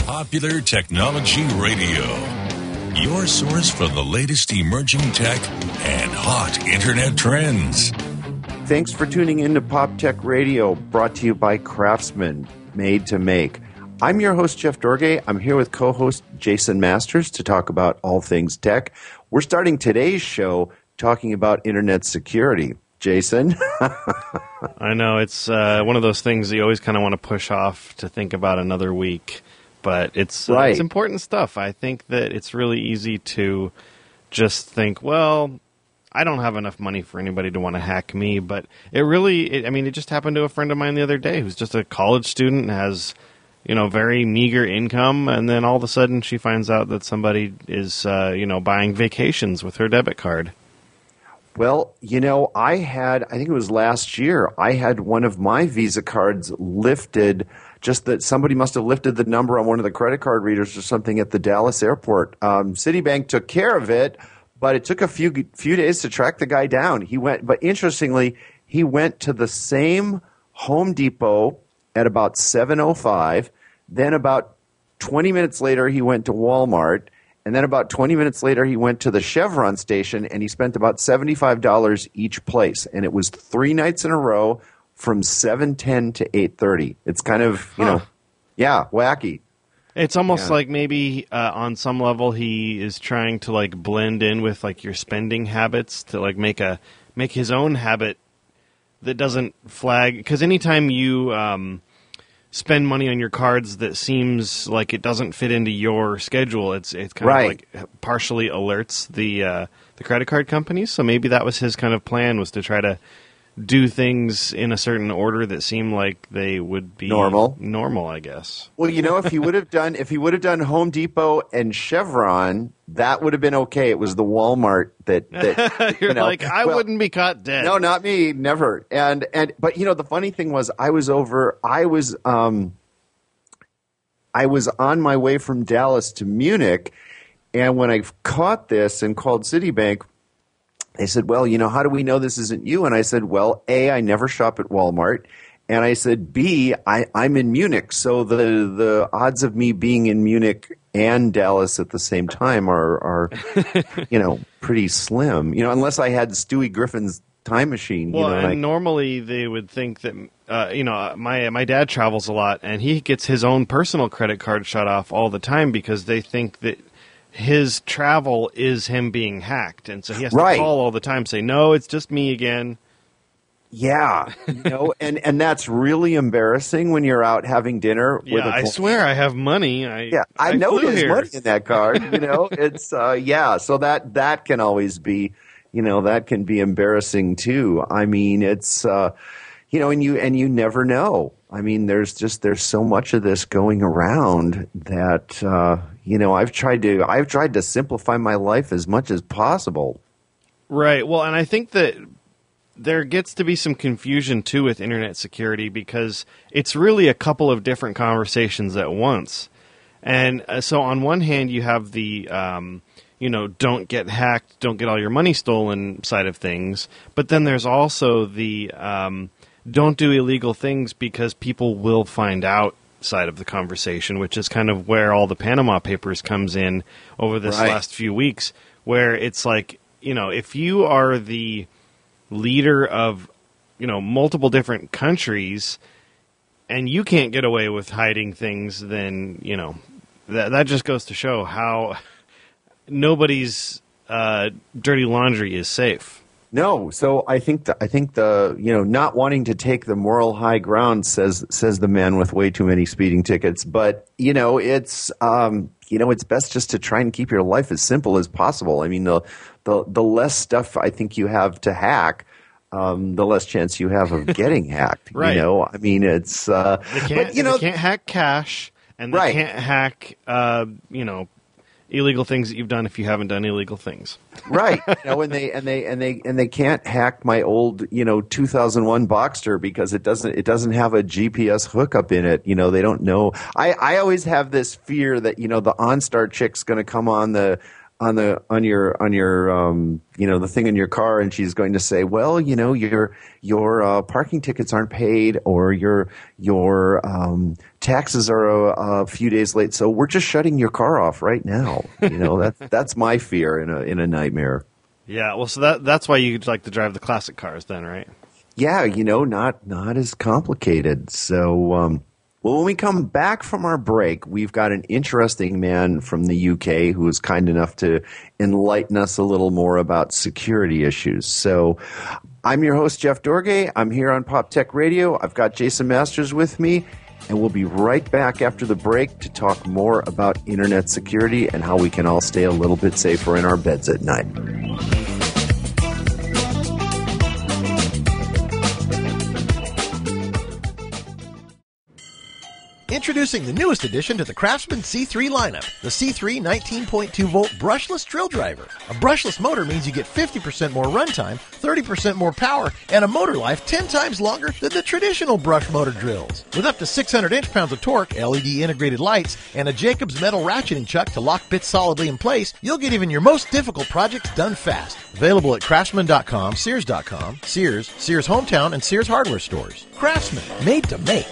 Popular Technology Radio, your source for the latest emerging tech and hot internet trends. Thanks for tuning in to Pop Tech Radio, brought to you by Craftsman, made to make. I'm your host, Jeff Dorgay. I'm here with co-host Jason Masters to talk about all things tech. We're starting today's show talking about internet security. Jason? I know, it's one of those things you always kind of want to push off to think about another week. But it's important stuff. I think that it's really easy to just think, well, I don't have enough money for anybody to want to hack me. But it just happened to a friend of mine the other day who's just a college student and has, very meager income. And then all of a sudden she finds out that somebody is, buying vacations with her debit card. Well, I think it was last year, I had one of my Visa cards lifted. Just that somebody must have lifted the number on one of the credit card readers or something at the Dallas airport. Citibank took care of it, but it took a few days to track the guy down. But interestingly, he went to the same Home Depot at about 7:05. Then about 20 minutes later, he went to Walmart. And then about 20 minutes later, he went to the Chevron station, and he spent about $75 each place. And it was 3 nights in a row, from 7:10 to 8:30. It's kind of, wacky. It's almost like maybe on some level he is trying to blend in with your spending habits to make his own habit that doesn't flag. Because anytime you spend money on your cards that seems like it doesn't fit into your schedule, it's kind of partially alerts the credit card companies. So maybe that was his kind of plan, was to try to do things in a certain order that seemed like they would be normal, I guess. Well, if he would have done Home Depot and Chevron, that would have been okay. It was the Walmart that you're I wouldn't be caught dead. No, not me, never. But the funny thing was, I was on my way from Dallas to Munich, and when I caught this and called Citibank, they said, well, how do we know this isn't you? And I said, well, A, I never shop at Walmart. And I said, B, I'm in Munich. So the odds of me being in Munich and Dallas at the same time are pretty slim. Unless I had Stewie Griffin's time machine. Well, normally they would think that, my dad travels a lot, and he gets his own personal credit card shut off all the time because they think that his travel is him being hacked, and so he has to call all the time, say, no, it's just me again. Yeah, and that's really embarrassing when you're out having dinner with a I swear I have money. I know there's money in that card. It's so that can always be, that can be embarrassing too. I mean, it's and you never know. I mean, there's so much of this going around that I've tried to simplify my life as much as possible. Right. Well, and I think that there gets to be some confusion too with internet security, because it's really a couple of different conversations at once. And so on one hand, you have the don't get hacked, don't get all your money stolen side of things, but then there's also the don't do illegal things because people will find out side of the conversation, which is kind of where all the Panama Papers comes in over this last few weeks, where it's if you are the leader of, multiple different countries and you can't get away with hiding things, then, that just goes to show how nobody's dirty laundry is safe. No, so I think the not wanting to take the moral high ground says the man with way too many speeding tickets. But it's it's best just to try and keep your life as simple as possible. I mean, the less stuff I think you have to hack, the less chance you have of getting hacked. Right. I mean, it's they can't hack cash, and they can't hack illegal things that you've done if you haven't done illegal things. Right. And they can't hack my old, 2001 Boxster because it doesn't have a GPS hookup in it. They don't know. I always have this fear that, the OnStar chick's going to come on the on your the thing in your car, and she's going to say, well, your parking tickets aren't paid, or your taxes are a few days late, so we're just shutting your car off right now. That's my fear in a nightmare. Yeah, well, so that's why you like to drive the classic cars then, right? Yeah, not as complicated. So well, when we come back from our break, we've got an interesting man from the UK who is kind enough to enlighten us a little more about security issues. So I'm your host, Jeff Dorgay. I'm here on Pop Tech Radio. I've got Jason Masters with me, and we'll be right back after the break to talk more about internet security and how we can all stay a little bit safer in our beds at night. Introducing the newest addition to the Craftsman C3 lineup, the C3 19.2-volt brushless drill driver. A brushless motor means you get 50% more runtime, 30% more power, and a motor life 10 times longer than the traditional brush motor drills. With up to 600 inch-pounds of torque, LED integrated lights, and a Jacobs metal ratcheting chuck to lock bits solidly in place, you'll get even your most difficult projects done fast. Available at Craftsman.com, Sears.com, Sears, Sears Hometown, and Sears Hardware stores. Craftsman, made to make.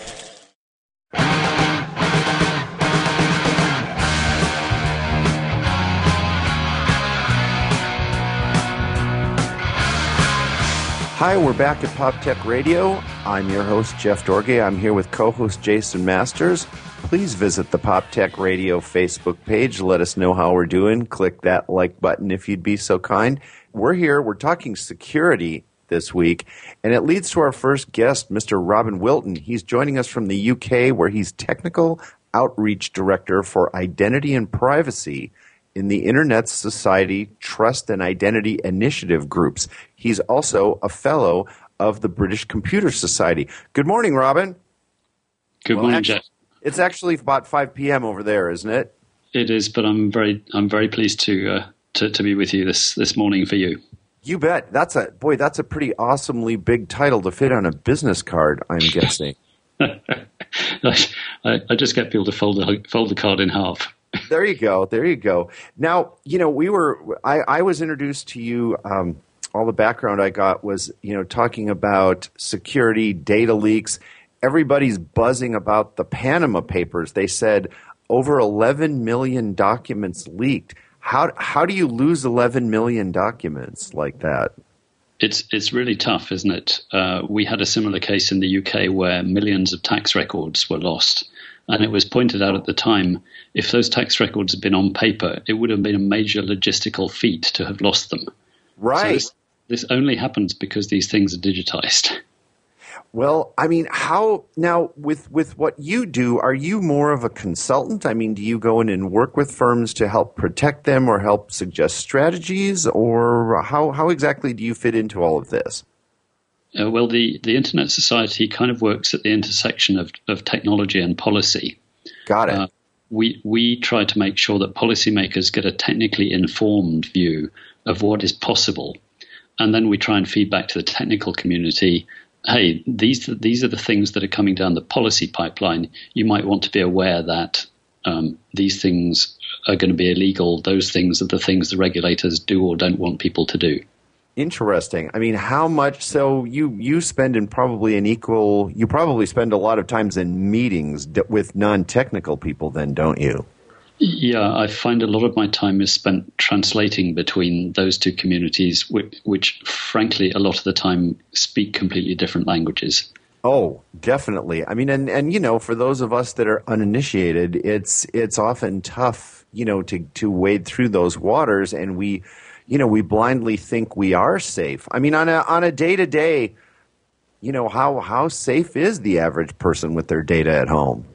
Hi, we're back at Pop Tech Radio. I'm your host, Jeff Dorgay. I'm here with co-host Jason Masters. Please visit the Pop Tech Radio Facebook page. Let us know how we're doing. Click that like button if you'd be so kind. We're here. We're talking security this week, and it leads to our first guest, Mr. Robin Wilton. He's joining us from the UK, where he's Technical Outreach Director for Identity and Privacy in the Internet Society Trust and Identity Initiative groups. He's also a fellow of the British Computer Society. Good morning, Robin. Good morning, Jeff. It's actually about 5 p.m. over there, isn't it? It is, but I'm very pleased to be with you this morning for you. You bet. That's a pretty awesomely big title to fit on a business card, I'm guessing. I just get people to fold the card in half. There you go. Now, I was introduced to you, all the background I got was, talking about security, data leaks. Everybody's buzzing about the Panama Papers. They said over 11 million documents leaked. How do you lose 11 million documents like that? It's really tough, isn't it? We had a similar case in the UK where millions of tax records were lost. And it was pointed out at the time, if those tax records had been on paper, it would have been a major logistical feat to have lost them. Right. So this only happens because these things are digitized. Well, I mean, how now with what you do, are you more of a consultant? I mean, do you go in and work with firms to help protect them or help suggest strategies, or how exactly do you fit into all of this? Well, the Internet Society kind of works at the intersection of technology and policy. Got it. We try to make sure that policymakers get a technically informed view of what is possible, and then we try and feed back to the technical community, hey, these are the things that are coming down the policy pipeline. You might want to be aware that these things are going to be illegal. Those things are the things the regulators do or don't want people to do. Interesting. I mean, how much? So you spend you probably spend a lot of times in meetings with non-technical people then, don't you? Yeah, I find a lot of my time is spent translating between those two communities, which frankly, a lot of the time speak completely different languages. Oh, definitely. I mean, and for those of us that are uninitiated, it's often tough, to wade through those waters, and we blindly think we are safe. I mean, on a day-to-day, how safe is the average person with their data at home?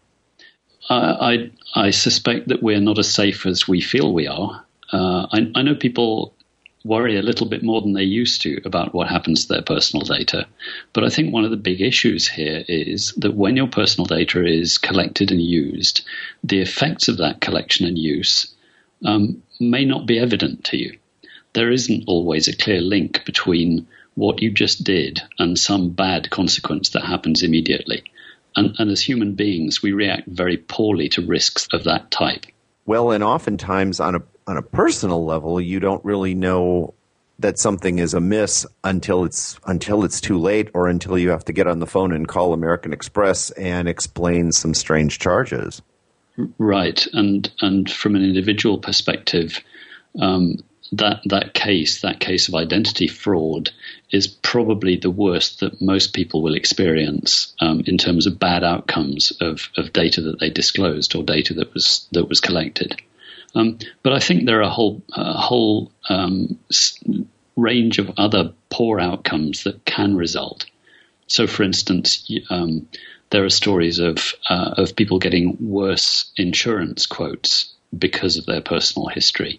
I suspect that we're not as safe as we feel we are. I know people worry a little bit more than they used to about what happens to their personal data. But I think one of the big issues here is that when your personal data is collected and used, the effects of that collection and use may not be evident to you. There isn't always a clear link between what you just did and some bad consequence that happens immediately. And as human beings, we react very poorly to risks of that type. Well, and oftentimes on a personal level, you don't really know that something is amiss until it's too late, or until you have to get on the phone and call American Express and explain some strange charges. Right, and from an individual perspective, that case of identity fraud is probably the worst that most people will experience in terms of bad outcomes of data that they disclosed or data that was collected. But I think there are a whole range of other poor outcomes that can result. So, for instance, there are stories of people getting worse insurance quotes because of their personal history,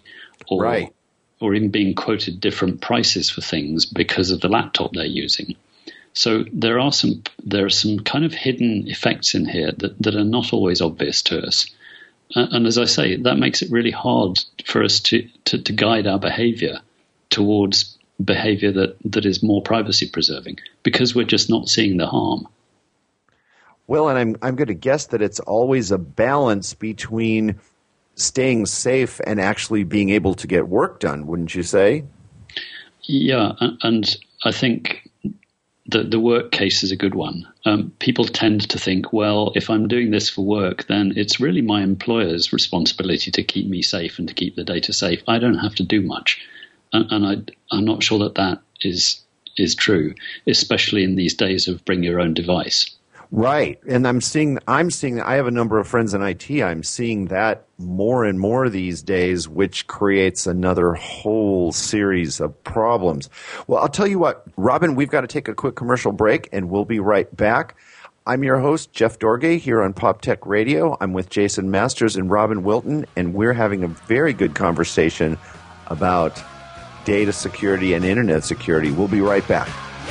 or even being quoted different prices for things because of the laptop they're using. So there are some kind of hidden effects in here that are not always obvious to us. And as I say, that makes it really hard for us to guide our behavior towards behavior that is more privacy preserving, because we're just not seeing the harm. Well, and I'm going to guess that it's always a balance between staying safe and actually being able to get work done, wouldn't you say? Yeah, and I think the work case is a good one. People tend to think, well, if I'm doing this for work, then it's really my employer's responsibility to keep me safe and to keep the data safe. I don't have to do much. And I'm not sure that is true, especially in these days of bring your own device. Right. And I'm seeing I have a number of friends in IT. I'm seeing that more and more these days, which creates another whole series of problems. Well, I'll tell you what, Robin, we've got to take a quick commercial break, and we'll be right back. I'm your host, Jeff Dorgay, here on Pop Tech Radio. I'm with Jason Masters and Robin Wilton, and we're having a very good conversation about data security and internet security. We'll be right back.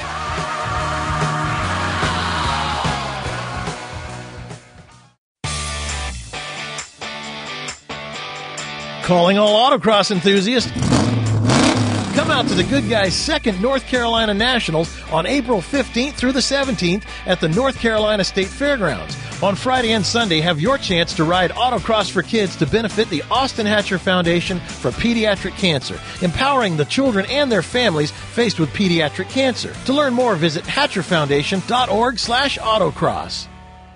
Calling all autocross enthusiasts. Come out to the Good Guys' second North Carolina Nationals on April 15th through the 17th at the North Carolina State Fairgrounds. On Friday and Sunday, have your chance to ride autocross for kids to benefit the Austin Hatcher Foundation for Pediatric Cancer, empowering the children and their families faced with pediatric cancer. To learn more, visit hatcherfoundation.org/autocross.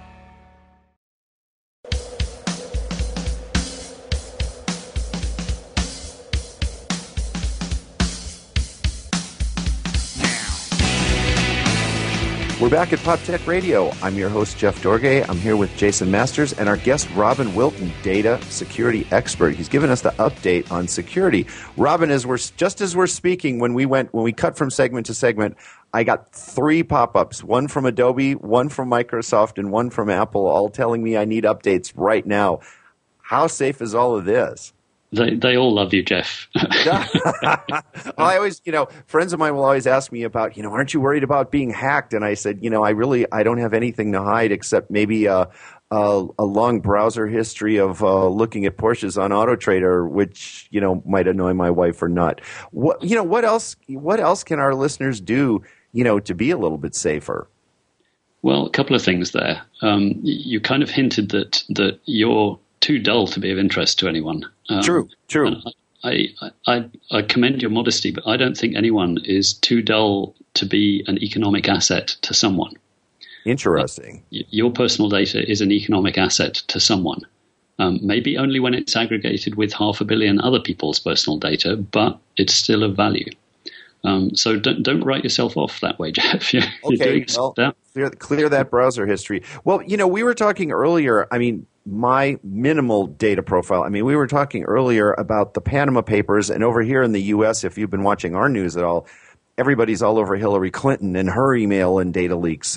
We're back at Pop Tech Radio. I'm your host, Jeff Dorgay. I'm here with Jason Masters and our guest, Robin Wilton, data security expert. He's given us the update on security. Robin, as we're speaking, when we cut from segment to segment, I got 3 pop-ups, one from Adobe, one from Microsoft, and one from Apple, all telling me I need updates right now. How safe is all of this? They all love you, Jeff. I always, friends of mine will always ask me about, aren't you worried about being hacked? And I said, I don't have anything to hide except maybe a long browser history of looking at Porsches on AutoTrader, which, might annoy my wife or not. What else can our listeners do, to be a little bit safer? Well, a couple of things there. You kind of hinted that you're too dull to be of interest to anyone. True. I commend your modesty, but I don't think anyone is too dull to be an economic asset to someone. Interesting. Your personal data is an economic asset to someone. Maybe only when it's aggregated with 500 million other people's personal data, but it's still of value. So don't write yourself off that way, Jeff. You're doing clear that browser history. Well, we were talking earlier, my minimal data profile. We were talking earlier about the Panama Papers, and over here in the U.S., if you've been watching our news at all, everybody's all over Hillary Clinton and her email and data leaks.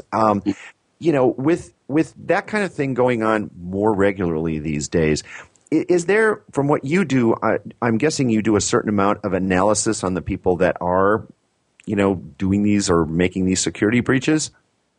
With that kind of thing going on more regularly these days, is there, from what you do, I'm guessing you do a certain amount of analysis on the people that are, doing these or making these security breaches?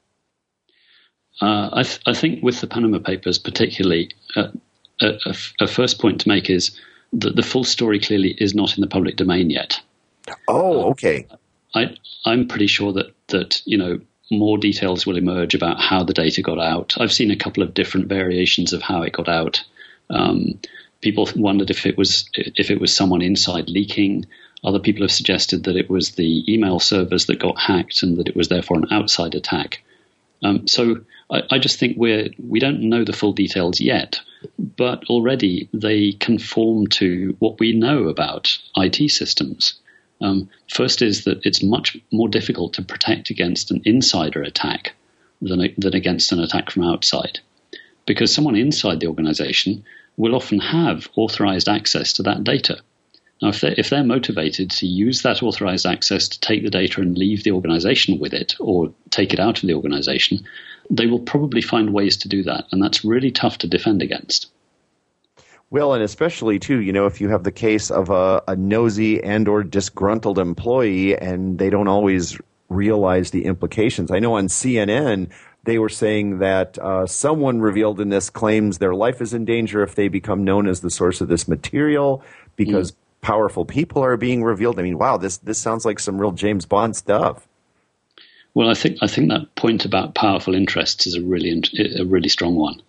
I think with the Panama Papers particularly, a first point to make is that the full story clearly is not in the public domain yet. Oh, okay. I'm pretty sure that more details will emerge about how the data got out. I've seen a couple of different variations of how it got out. People wondered if it was someone inside leaking. Other people have suggested that it was the email servers that got hacked and that it was therefore an outside attack. So I just think we don't know the full details yet, but already they conform to what we know about IT systems. First is that it's much more difficult to protect against an insider attack than against an attack from outside, because someone inside the organization will often have authorized access to that data. Now, if they're motivated to use that authorized access to take the data and leave the organization with it or take it out of the organization, they will probably find ways to do that, and that's really tough to defend against. Well, and especially, too, if you have the case of a nosy and or disgruntled employee and they don't always realize the implications. I know on CNN, they were saying that someone revealed in this claims their life is in danger if they become known as the source of this material because powerful people are being revealed. I mean, wow, this sounds like some real James Bond stuff. Well, I think that point about powerful interests is a really strong one.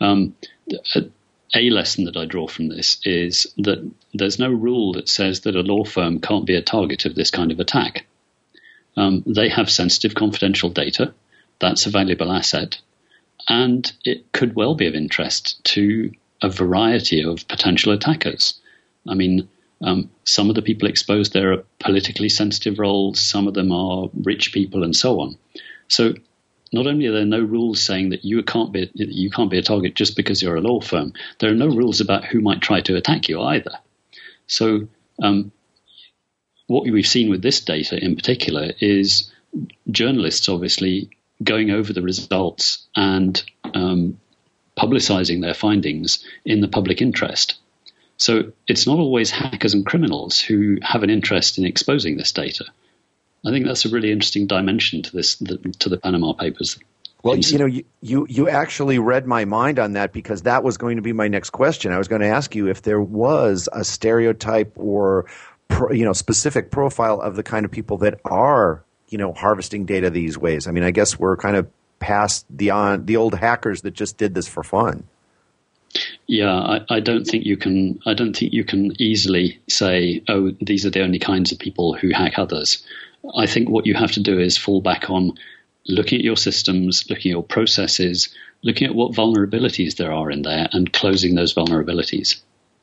A lesson that I draw from this is that there's no rule that says that a law firm can't be a target of this kind of attack. They have sensitive confidential data. That's a valuable asset. And it could well be of interest to a variety of potential attackers. I mean, some of the people exposed there are politically sensitive roles. Some of them are rich people and so on. So not only are there no rules saying that you can't be a target just because you're a law firm, there are no rules about who might try to attack you either. So what we've seen with this data in particular is journalists obviously going over the results and publicizing their findings in the public interest. So it's not always hackers and criminals who have an interest in exposing this data. I think that's a really interesting dimension to the Panama Papers. Well, you actually read my mind on that, because that was going to be my next question. I was going to ask you if there was a stereotype or specific profile of the kind of people that are harvesting data these ways. I mean, I guess we're kind of past the old hackers that just did this for fun. Yeah, I don't think you can easily say, oh, these are the only kinds of people who hack others. I think what you have to do is fall back on looking at your systems, looking at your processes, looking at what vulnerabilities there are in there, and closing those vulnerabilities.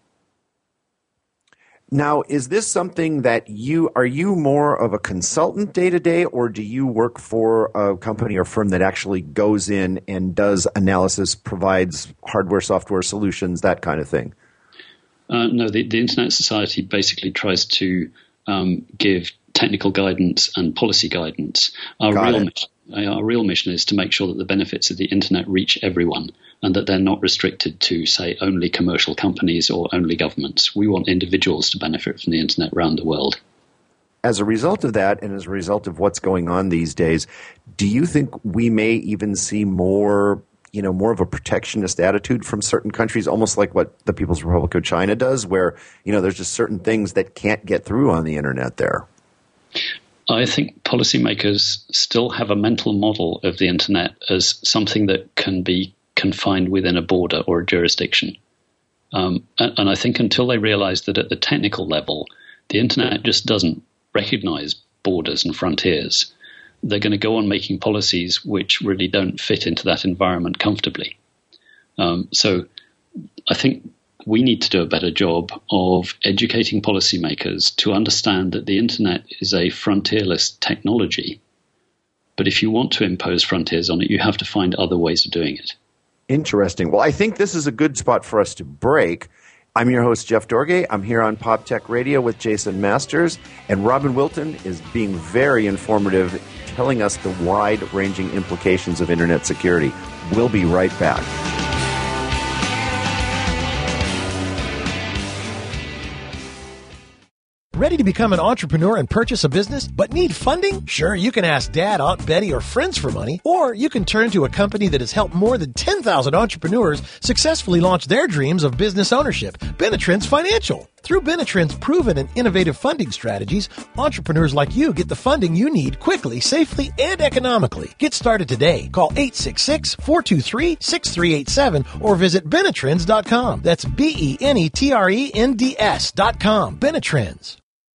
Now, is this something that are you more of a consultant day to day, or do you work for a company or firm that actually goes in and does analysis, provides hardware, software solutions, that kind of thing? No, the Internet Society basically tries to give technical guidance and policy guidance. Our real mission is to make sure that the benefits of the Internet reach everyone, and that they're not restricted to, say, only commercial companies or only governments. We want individuals to benefit from the Internet around the world. As a result of that, and as a result of what's going on these days, do you think we may even see more of a protectionist attitude from certain countries, almost like what the People's Republic of China does, where, there's just certain things that can't get through on the Internet there? I think policymakers still have a mental model of the Internet as something that can be confined within a border or a jurisdiction. And I think until they realize that at the technical level, the Internet just doesn't recognize borders and frontiers, they're going to go on making policies which really don't fit into that environment comfortably. So I think we need to do a better job of educating policymakers to understand that the Internet is a frontierless technology. But if you want to impose frontiers on it, you have to find other ways of doing it. Interesting. Well, I think this is a good spot for us to break. I'm your host, Jeff Dorgay. I'm here on Pop Tech Radio with Jason Masters, and Robin Wilton is being very informative, telling us the wide-ranging implications of Internet security. We'll be right back. Ready to become an entrepreneur and purchase a business, but need funding? Sure, you can ask Dad, Aunt Betty, or friends for money, or you can turn to a company that has helped more than 10,000 entrepreneurs successfully launch their dreams of business ownership, Benetrends Financial. Through Benetrend's proven and innovative funding strategies, entrepreneurs like you get the funding you need quickly, safely, and economically. Get started today. Call 866-423-6387 or visit Benetrends.com. That's BENETRENDS.com. Benetrends.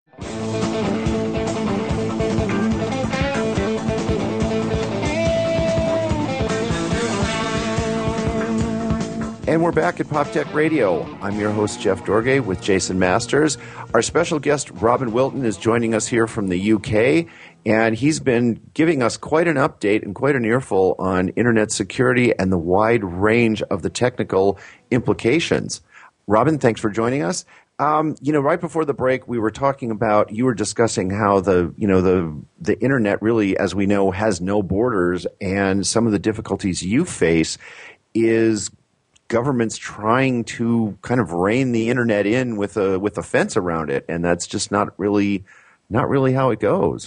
And we're back at Pop Tech Radio. I'm your host, Jeff Dorgay, with Jason Masters. Our special guest, Robin Wilton, is joining us here from the UK, and he's been giving us quite an update and quite an earful on internet security and the wide range of the technical implications. Robin, thanks for joining us. Right before the break, we were talking about, you were discussing how the internet really, as we know, has no borders, and some of the difficulties you face is governments trying to kind of rein the internet in with a fence around it, and that's just not really how it goes.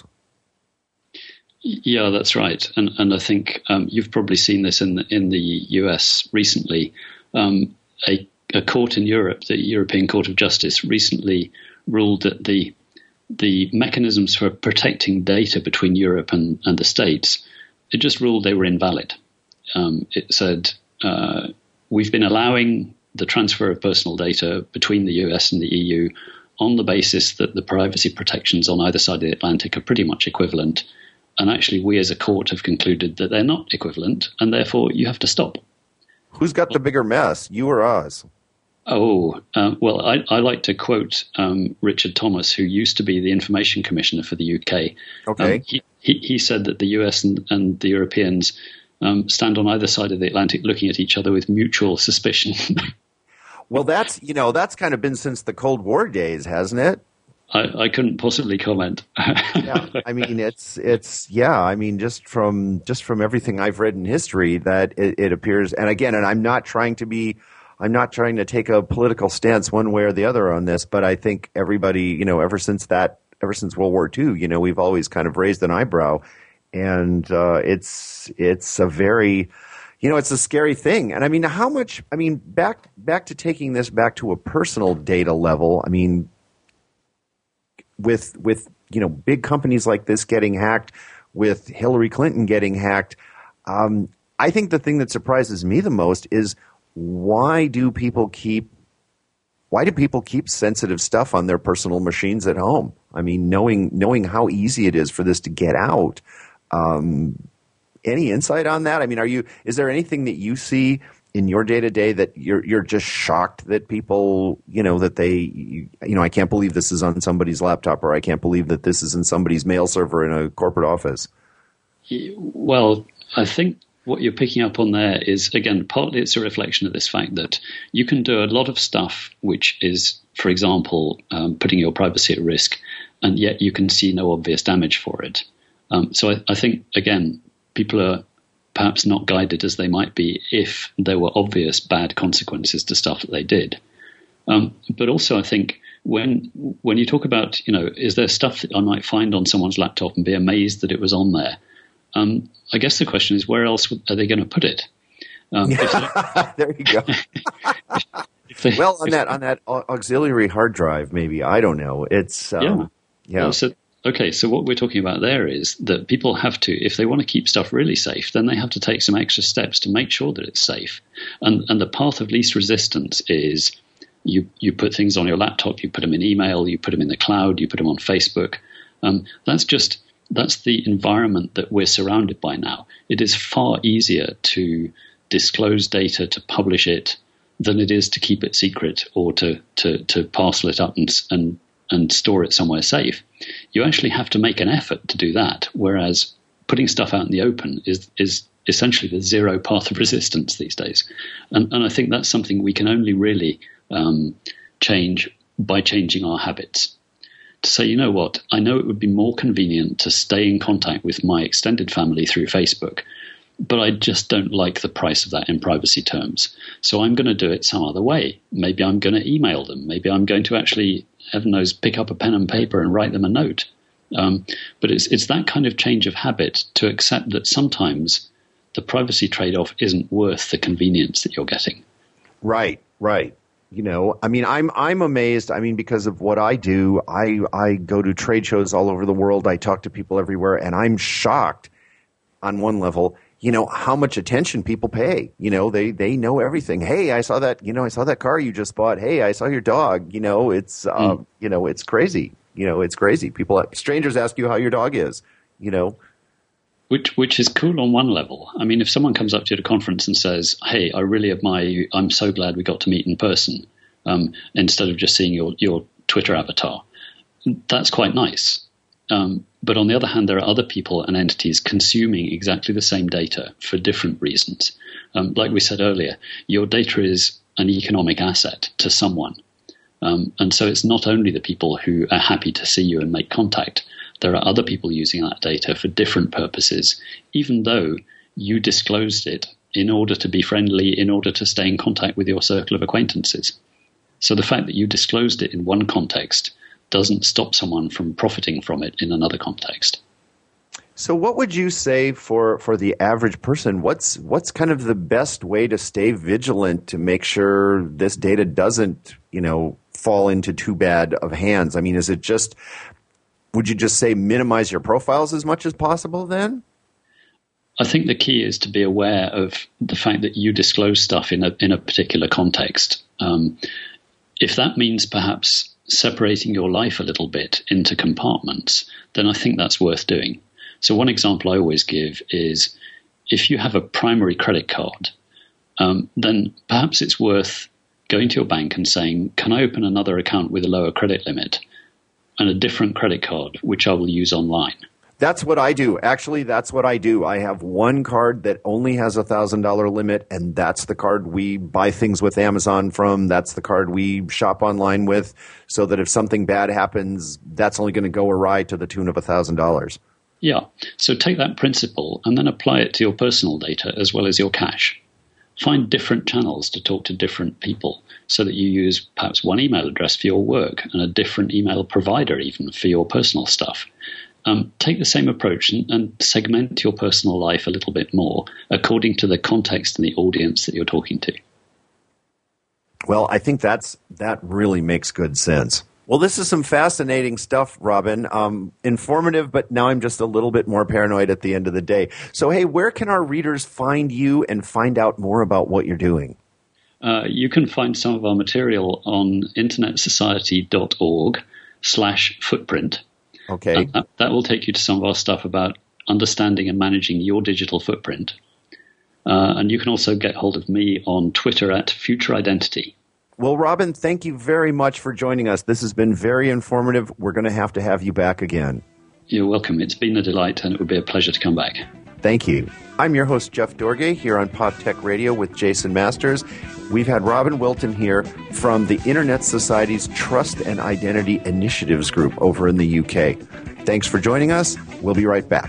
Yeah, that's right, and I think you've probably seen this in the US recently. A court in Europe, the European Court of Justice, recently ruled that the mechanisms for protecting data between Europe and the States, it just ruled they were invalid. It said, we've been allowing the transfer of personal data between the US and the EU on the basis that the privacy protections on either side of the Atlantic are pretty much equivalent. And actually, we as a court have concluded that they're not equivalent, and therefore you have to stop. Who's got the bigger mess, you or us? Well, I like to quote Richard Thomas, who used to be the Information Commissioner for the UK. Okay. He said that the US and the Europeans stand on either side of the Atlantic looking at each other with mutual suspicion. Well, that's kind of been since the Cold War days, hasn't it? I couldn't possibly comment. Yeah, I mean, just from everything I've read in history, that it appears, and I'm not trying to take a political stance one way or the other on this, but I think everybody, ever since World War II, we've always kind of raised an eyebrow. And it's a very, it's a scary thing. And back to taking this back to a personal data level. I mean, with big companies like this getting hacked, with Hillary Clinton getting hacked, I think the thing that surprises me the most is why do people keep sensitive stuff on their personal machines at home? I mean, knowing how easy it is for this to get out. Any insight on that? I mean, is there anything that you see in your day-to-day that you're just shocked that people, I can't believe this is on somebody's laptop, or I can't believe that this is in somebody's mail server in a corporate office? Well, I think what you're picking up on there is, again, partly it's a reflection of this fact that you can do a lot of stuff which is, for example, putting your privacy at risk, and yet you can see no obvious damage for it. So I think, again, people are perhaps not guided as they might be if there were obvious bad consequences to stuff that they did. But also I think when you talk about, is there stuff that I might find on someone's laptop and be amazed that it was on there? I guess the question is, where else are they going to put it? There you go. Well, on that auxiliary hard drive, maybe. I don't know. It's yeah. Well, so what we're talking about there is that people have to, if they want to keep stuff really safe, then they have to take some extra steps to make sure that it's safe. And the path of least resistance is you put things on your laptop, you put them in email, you put them in the cloud, you put them on Facebook. That's the environment that we're surrounded by now. It is far easier to disclose data, to publish it, than it is to keep it secret or to parcel it up and store it somewhere safe. You actually have to make an effort to do that, whereas putting stuff out in the open is essentially the zero path of resistance these days. And I think that's something we can only really change by changing our habits. To say, you know what, I know it would be more convenient to stay in contact with my extended family through Facebook, but I just don't like the price of that in privacy terms. So I'm going to do it some other way. Maybe I'm going to email them. Maybe I'm going to actually, heaven knows, pick up a pen and paper and write them a note. But it's that kind of change of habit to accept that sometimes the privacy trade-off isn't worth the convenience that you're getting. Right. You know, I mean, I'm amazed. I mean, because of what I do, I go to trade shows all over the world. I talk to people everywhere, and I'm shocked on one level, you know, how much attention people pay. You know, they know everything. Hey, I saw that car you just bought. Hey, I saw your dog. You know, it's you know, it's crazy. You know, it's crazy. Strangers ask you how your dog is, you know. Which is cool on one level. I mean, if someone comes up to you at a conference and says, "Hey, I really admire you. I'm so glad we got to meet in person," instead of just seeing your Twitter avatar, that's quite nice. But on the other hand, there are other people and entities consuming exactly the same data for different reasons. Like we said earlier, your data is an economic asset to someone. And so it's not only the people who are happy to see you and make contact. There are other people using that data for different purposes, even though you disclosed it in order to be friendly, in order to stay in contact with your circle of acquaintances. So the fact that you disclosed it in one context doesn't stop someone from profiting from it in another context. So what would you say for the average person? What's kind of the best way to stay vigilant to make sure this data doesn't, you know, fall into too bad of hands? I mean, is it just, would you just say minimize your profiles as much as possible then? I think the key is to be aware of the fact that you disclose stuff in a particular context. If that means perhaps separating your life a little bit into compartments, then I think that's worth doing. So one example I always give is if you have a primary credit card, then perhaps it's worth going to your bank and saying, can I open another account with a lower credit limit and a different credit card, which I will use online? That's what I do. Actually, that's what I do. I have one card that only has $1,000 limit, and that's the card we buy things with Amazon from. That's the card we shop online with, so that if something bad happens, that's only going to go awry to the tune of $1,000. Yeah. So take that principle and then apply it to your personal data as well as your cash. Find different channels to talk to different people so that you use perhaps one email address for your work and a different email provider even for your personal stuff. Take the same approach and segment your personal life a little bit more according to the context and the audience that you're talking to. Well, I think that really makes good sense. Well, this is some fascinating stuff, Robin. Informative, but now I'm just a little bit more paranoid at the end of the day. So, hey, where can our readers find you and find out more about what you're doing? You can find some of our material on internetsociety.org/footprint. Okay. That will take you to some of our stuff about understanding and managing your digital footprint. And you can also get hold of me on Twitter at Future Identity. Well, Robin, thank you very much for joining us. This has been very informative. We're going to have you back again. You're welcome. It's been a delight, and it would be a pleasure to come back. Thank you. I'm your host, Jeff Dorgay, here on Pop Tech Radio with Jason Masters. We've had Robin Wilton here from the Internet Society's Trust and Identity Initiatives Group over in the UK. Thanks for joining us. We'll be right back.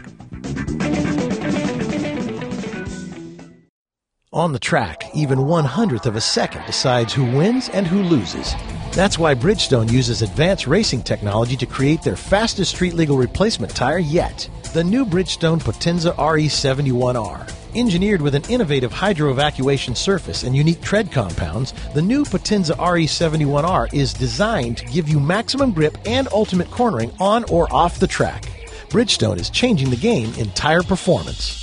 On the track, even 1/100th of a second decides who wins and who loses. That's why Bridgestone uses advanced racing technology to create their fastest street-legal replacement tire yet, the new Bridgestone Potenza RE71R. Engineered with an innovative hydro-evacuation surface and unique tread compounds, the new Potenza RE71R is designed to give you maximum grip and ultimate cornering on or off the track. Bridgestone is changing the game in tire performance.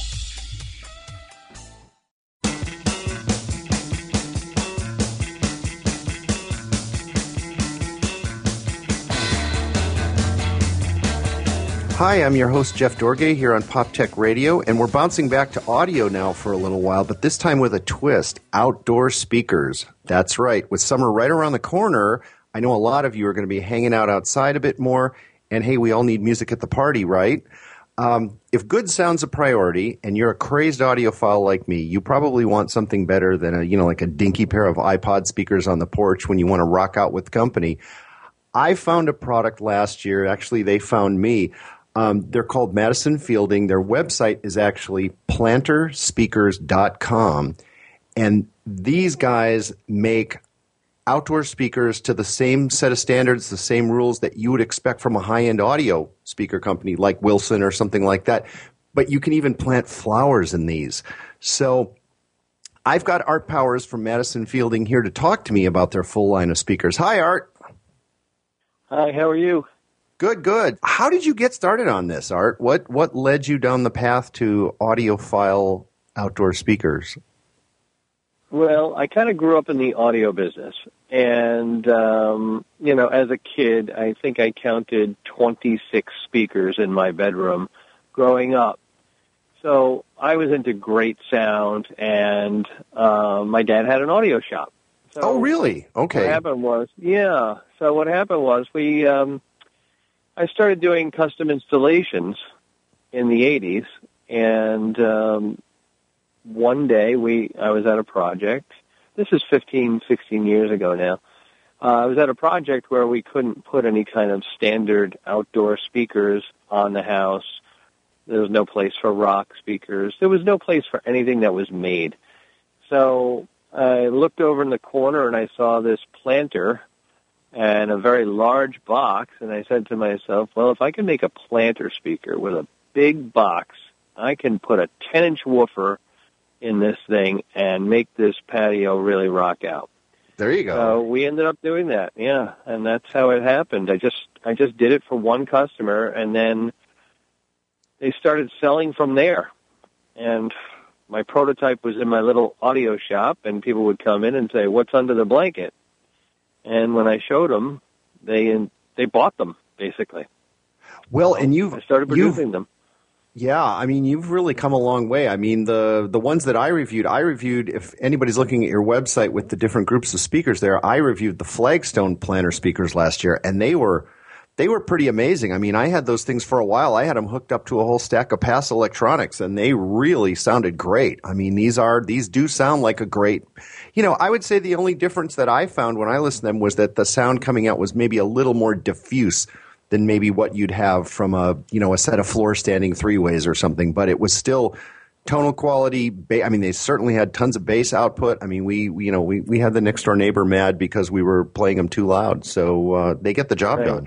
Hi, I'm your host, Jeff Dorgay, here on Pop Tech Radio, and we're bouncing back to audio now for a little while, but this time with a twist, outdoor speakers. That's right. With summer right around the corner, I know a lot of you are going to be hanging out outside a bit more, and hey, we all need music at the party, right? If good sound's a priority, and you're a crazed audiophile like me, you probably want something better than like a dinky pair of iPod speakers on the porch when you want to rock out with company. I found a product last year. Actually, they found me. They're called Madison Fielding. Their website is actually planterspeakers.com. And these guys make outdoor speakers to the same set of standards, the same rules that you would expect from a high-end audio speaker company like Wilson or something like that. But you can even plant flowers in these. So I've got Art Powers from Madison Fielding here to talk to me about their full line of speakers. Hi, Art. Hi, how are you? Good, good. How did you get started on this, Art? What led you down the path to audiophile outdoor speakers? Well, I kind of grew up in the audio business. And, as a kid, I think I counted 26 speakers in my bedroom growing up. So I was into great sound, and my dad had an audio shop. So oh, really? Okay. What happened was, I started doing custom installations in the 80s, and one day I was at a project. This is 15, 16 years ago now. I was at a project where we couldn't put any kind of standard outdoor speakers on the house. There was no place for rock speakers. There was no place for anything that was made. So I looked over in the corner and I saw this planter and a very large box, and I said to myself, well, if I can make a planter speaker with a big box, I can put a 10-inch woofer in this thing and make this patio really rock out. There you go. So we ended up doing that, yeah, and that's how it happened. I just did it for one customer, and then they started selling from there. And my prototype was in my little audio shop, and people would come in and say, "What's under the blanket?" And when I showed them, they bought them, basically. Well, and I started producing them. Yeah, I mean, you've really come a long way. I mean, the ones that I reviewed, if anybody's looking at your website with the different groups of speakers there, I reviewed the Flagstone planter speakers last year, and they were pretty amazing. I mean, I had those things for a while. I had them hooked up to a whole stack of Pass Electronics, and they really sounded great. I mean, these do sound like a great, I would say the only difference that I found when I listened to them was that the sound coming out was maybe a little more diffuse than maybe what you'd have from a set of floor standing three-ways or something. But it was still tonal quality. I mean, they certainly had tons of bass output. I mean, we had the next door neighbor mad because we were playing them too loud. So they get the job done.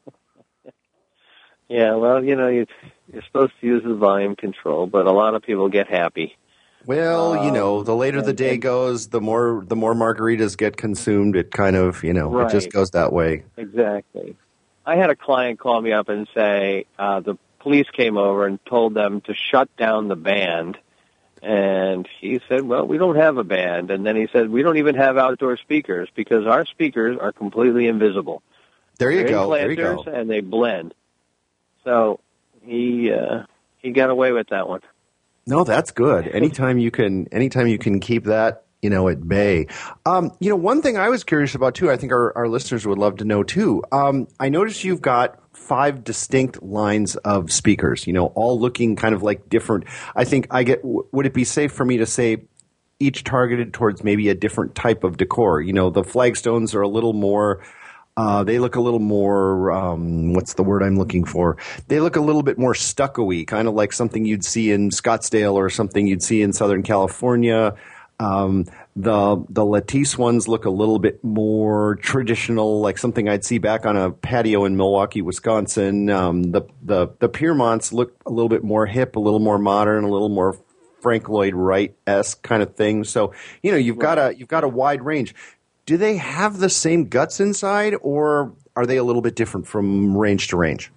Yeah, well, you're supposed to use the volume control, but a lot of people get happy. Well, the later the day goes, the more margaritas get consumed. It kind of, right. It just goes that way. Exactly. I had a client call me up and say the police came over and told them to shut down the band. And he said, well, we don't have a band. And then he said, we don't even have outdoor speakers because our speakers are completely invisible. There you They're go. in planters, and they blend. So he got away with that one. No, that's good. Anytime you can keep that, at bay. One thing I was curious about too, I think our listeners would love to know too. I noticed you've got 5 distinct lines of speakers, all looking kind of like different. I think would it be safe for me to say each targeted towards maybe a different type of decor? The Flagstones are a little more, they look a little more, what's the word I'm looking for? They look a little bit more stucco-y, kind of like something you'd see in Scottsdale or something you'd see in Southern California. The Lattice ones look a little bit more traditional, like something I'd see back on a patio in Milwaukee, Wisconsin. The Piermonts look a little bit more hip, a little more modern, a little more Frank Lloyd Wright-esque kind of thing. So, you've got a wide range. Do they have the same guts inside, or are they a little bit different from range to range?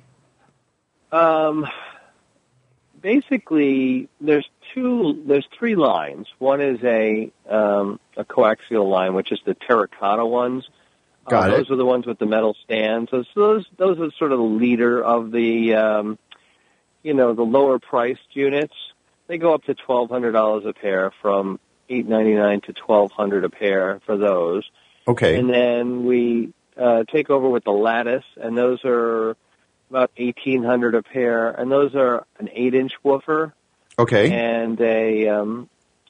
Basically, there's 3 lines. One is a coaxial line, which is the terracotta ones. Got it. Those are the ones with the metal stands. So those are sort of the leader of the, the lower priced units. They go up to $1,200 a pair, from $899 to $1,200 a pair for those. Okay. And then we take over with the lattice, and those are about $1,800 a pair, and those are an 8-inch woofer. Okay. And a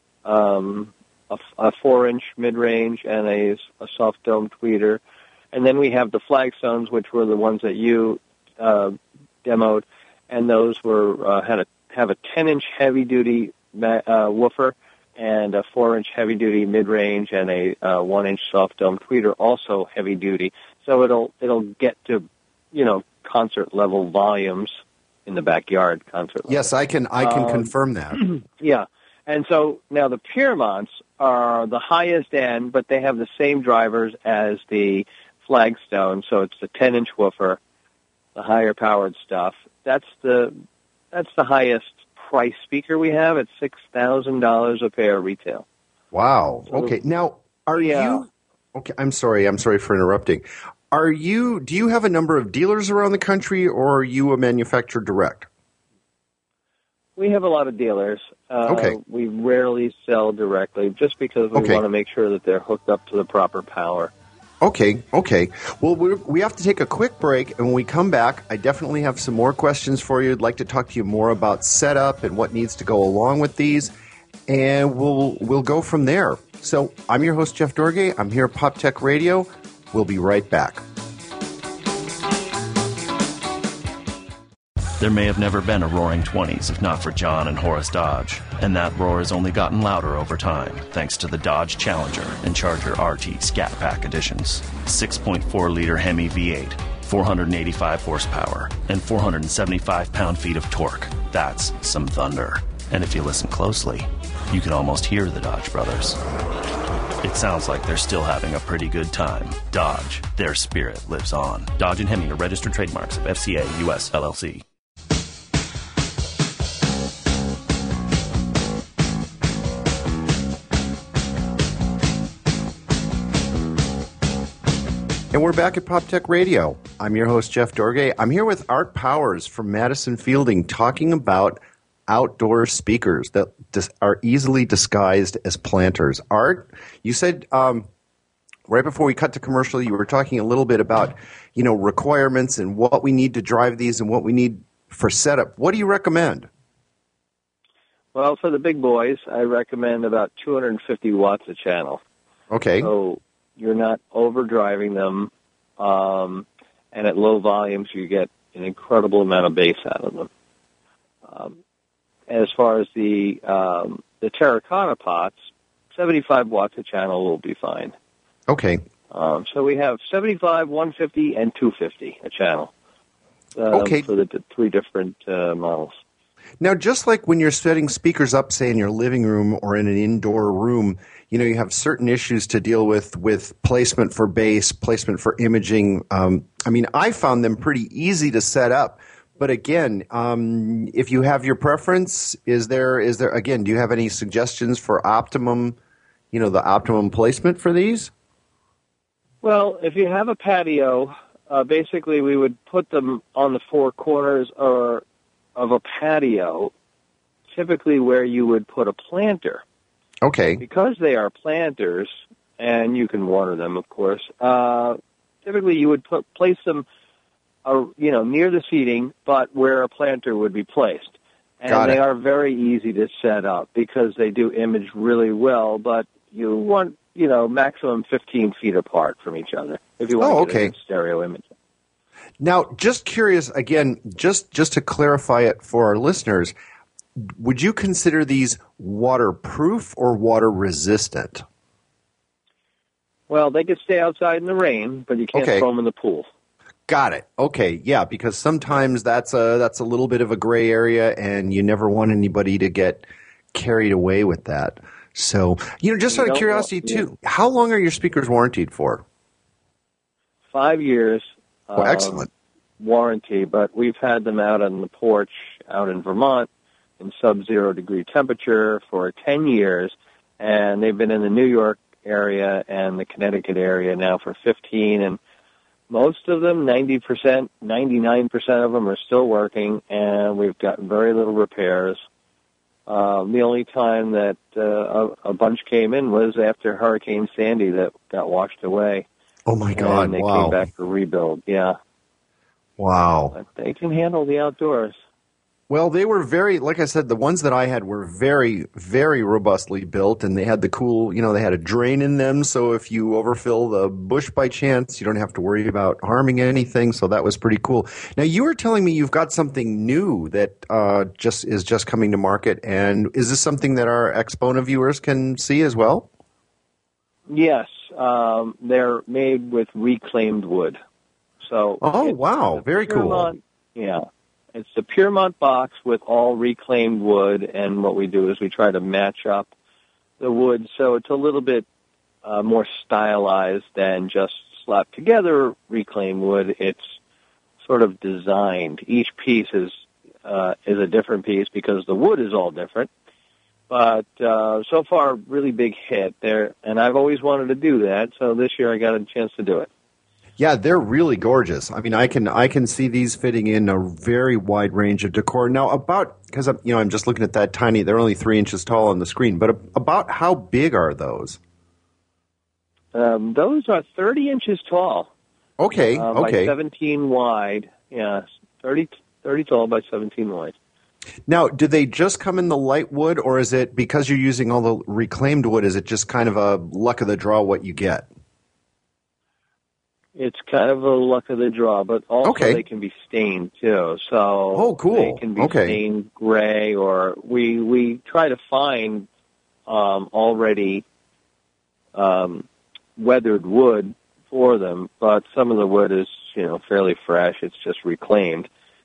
4-inch mid-range and a soft dome tweeter. And then we have the Flagstones, which were the ones that you demoed, and those were have a 10-inch heavy-duty woofer and a 4-inch heavy-duty mid-range and a 1-inch soft dome tweeter, also heavy-duty. So it'll get to concert-level volumes in the backyard concert level. Yes, I can confirm that. Yeah. And so now the Piermonts are the highest end, but they have the same drivers as the Flagstone, so it's the 10-inch woofer, the higher powered stuff. That's the highest price speaker we have at $6,000 a pair retail. Wow. Okay. Now, you? Okay. I'm sorry for interrupting. Do you have a number of dealers around the country, or are you a manufacturer direct? We have a lot of dealers. Okay. We rarely sell directly just because we want to make sure that they're hooked up to the proper power. Okay. Well, we have to take a quick break, and when we come back, I definitely have some more questions for you. I'd like to talk to you more about setup and what needs to go along with these, and we'll go from there. So I'm your host, Jeff Dorgay. I'm here at Pop Tech Radio. We'll be right back. There may have never been a Roaring '20s if not for John and Horace Dodge, and that roar has only gotten louder over time thanks to the Dodge Challenger and Charger RT Scat Pack editions. 6.4-liter Hemi V8, 485 horsepower, and 475 pound-feet of torque. That's some thunder. And if you listen closely, you can almost hear the Dodge brothers. It sounds like they're still having a pretty good time. Dodge, their spirit lives on. Dodge and Hemi are registered trademarks of FCA US LLC. And we're back at Pop Tech Radio. I'm your host, Jeff Dorgay. I'm here with Art Powers from Madison Fielding talking about outdoor speakers that are easily disguised as planters. Art, you said right before we cut to commercial, you were talking a little bit about, requirements and what we need to drive these and what we need for setup. What do you recommend? Well, for the big boys, I recommend about 250 watts a channel. Okay. So you're not overdriving them, and at low volumes you get an incredible amount of bass out of them. As far as the terracotta pots, 75 watts a channel will be fine. Okay. So we have 75, 150, and 250 a channel for the three different models. Now, just like when you're setting speakers up, say, in your living room or in an indoor room, you have certain issues to deal with placement for bass, placement for imaging. I found them pretty easy to set up. But again, if you have your preference, is there again, do you have any suggestions for optimum, the optimum placement for these? Well, if you have a patio, basically we would put them on the four corners of a patio, typically where you would put a planter. Okay. Because they are planters, and you can water them, of course, typically you would place them near the seating, but where a planter would be placed. And they are very easy to set up because they do image really well, but you want, maximum 15 feet apart from each other if you want to get a good stereo image. Now, just curious, again, just to clarify it for our listeners, would you consider these waterproof or water resistant? Well, they could stay outside in the rain, but you can't throw them in the pool. Got it. Okay, yeah, because sometimes that's a little bit of a gray area, and you never want anybody to get carried away with that. So, just out of curiosity, too, how long are your speakers warranted for? 5 years. Well, excellent. Warranty, but we've had them out on the porch out in Vermont in sub-zero degree temperature for 10 years, and they've been in the New York area and the Connecticut area now for 15, and most of them, 90%, 99% of them are still working, and we've got very little repairs. The only time that a bunch came in was after Hurricane Sandy that got washed away. Oh, my God, and they came back to rebuild, yeah. Wow. But they can handle the outdoors. Well, they were very, like I said, the ones that I had were very, very robustly built, and they had the cool, they had a drain in them, so if you overfill the bush by chance, you don't have to worry about harming anything, so that was pretty cool. Now, you were telling me you've got something new that is just coming to market, and is this something that our Exponent viewers can see as well? Yes. They're made with reclaimed wood. So wow. Very cool. Yeah. It's the Piermont box with all reclaimed wood, and what we do is we try to match up the wood, so it's a little bit more stylized than just slapped together reclaimed wood. It's sort of designed. Each piece is a different piece because the wood is all different. But so far, really big hit there, and I've always wanted to do that. So this year, I got a chance to do it. Yeah, they're really gorgeous. I mean, I can see these fitting in a very wide range of decor. Now, because I'm just looking at that tiny. They're only 3 inches tall on the screen, but about how big are those? Those are 30 inches tall. Okay, by 17 wide. Yeah, 30 tall by 17 wide. Now, do they just come in the light wood, or is it because you're using all the reclaimed wood? Is it just kind of a luck of the draw what you get? It's kind of a luck of the draw, but also they can be stained too. So cool. They can be stained gray, or we try to find already weathered wood for them, but some of the wood is fairly fresh. It's just reclaimed,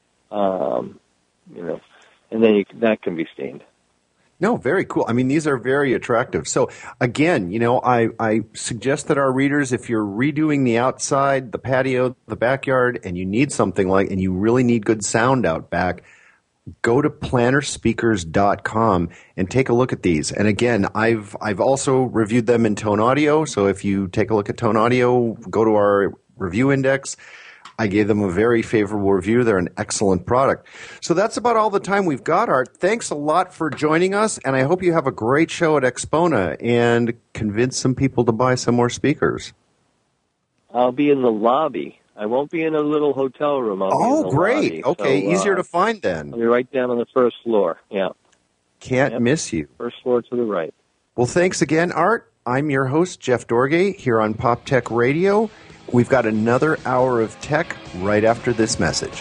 and then that can be stained. No, very cool. I mean, these are very attractive. So, again, I suggest that our readers, if you're redoing the outside, the patio, the backyard, and you need something and you really need good sound out back, go to plannerspeakers.com and take a look at these. And again, I've also reviewed them in Tone Audio. So if you take a look at Tone Audio, go to our review index. I gave them a very favorable review. They're an excellent product. So that's about all the time we've got, Art. Thanks a lot for joining us, and I hope you have a great show at Expona and convince some people to buy some more speakers. I'll be in the lobby. I won't be in a little hotel room. I'll be in the great. lobby. Okay, so, easier to find then. I'll be right down on the first floor. Yeah. Can't miss you. First floor to the right. Well, thanks again, Art. I'm your host, Jeff Dorgay, here on Pop Tech Radio. We've got another hour of tech right after this message.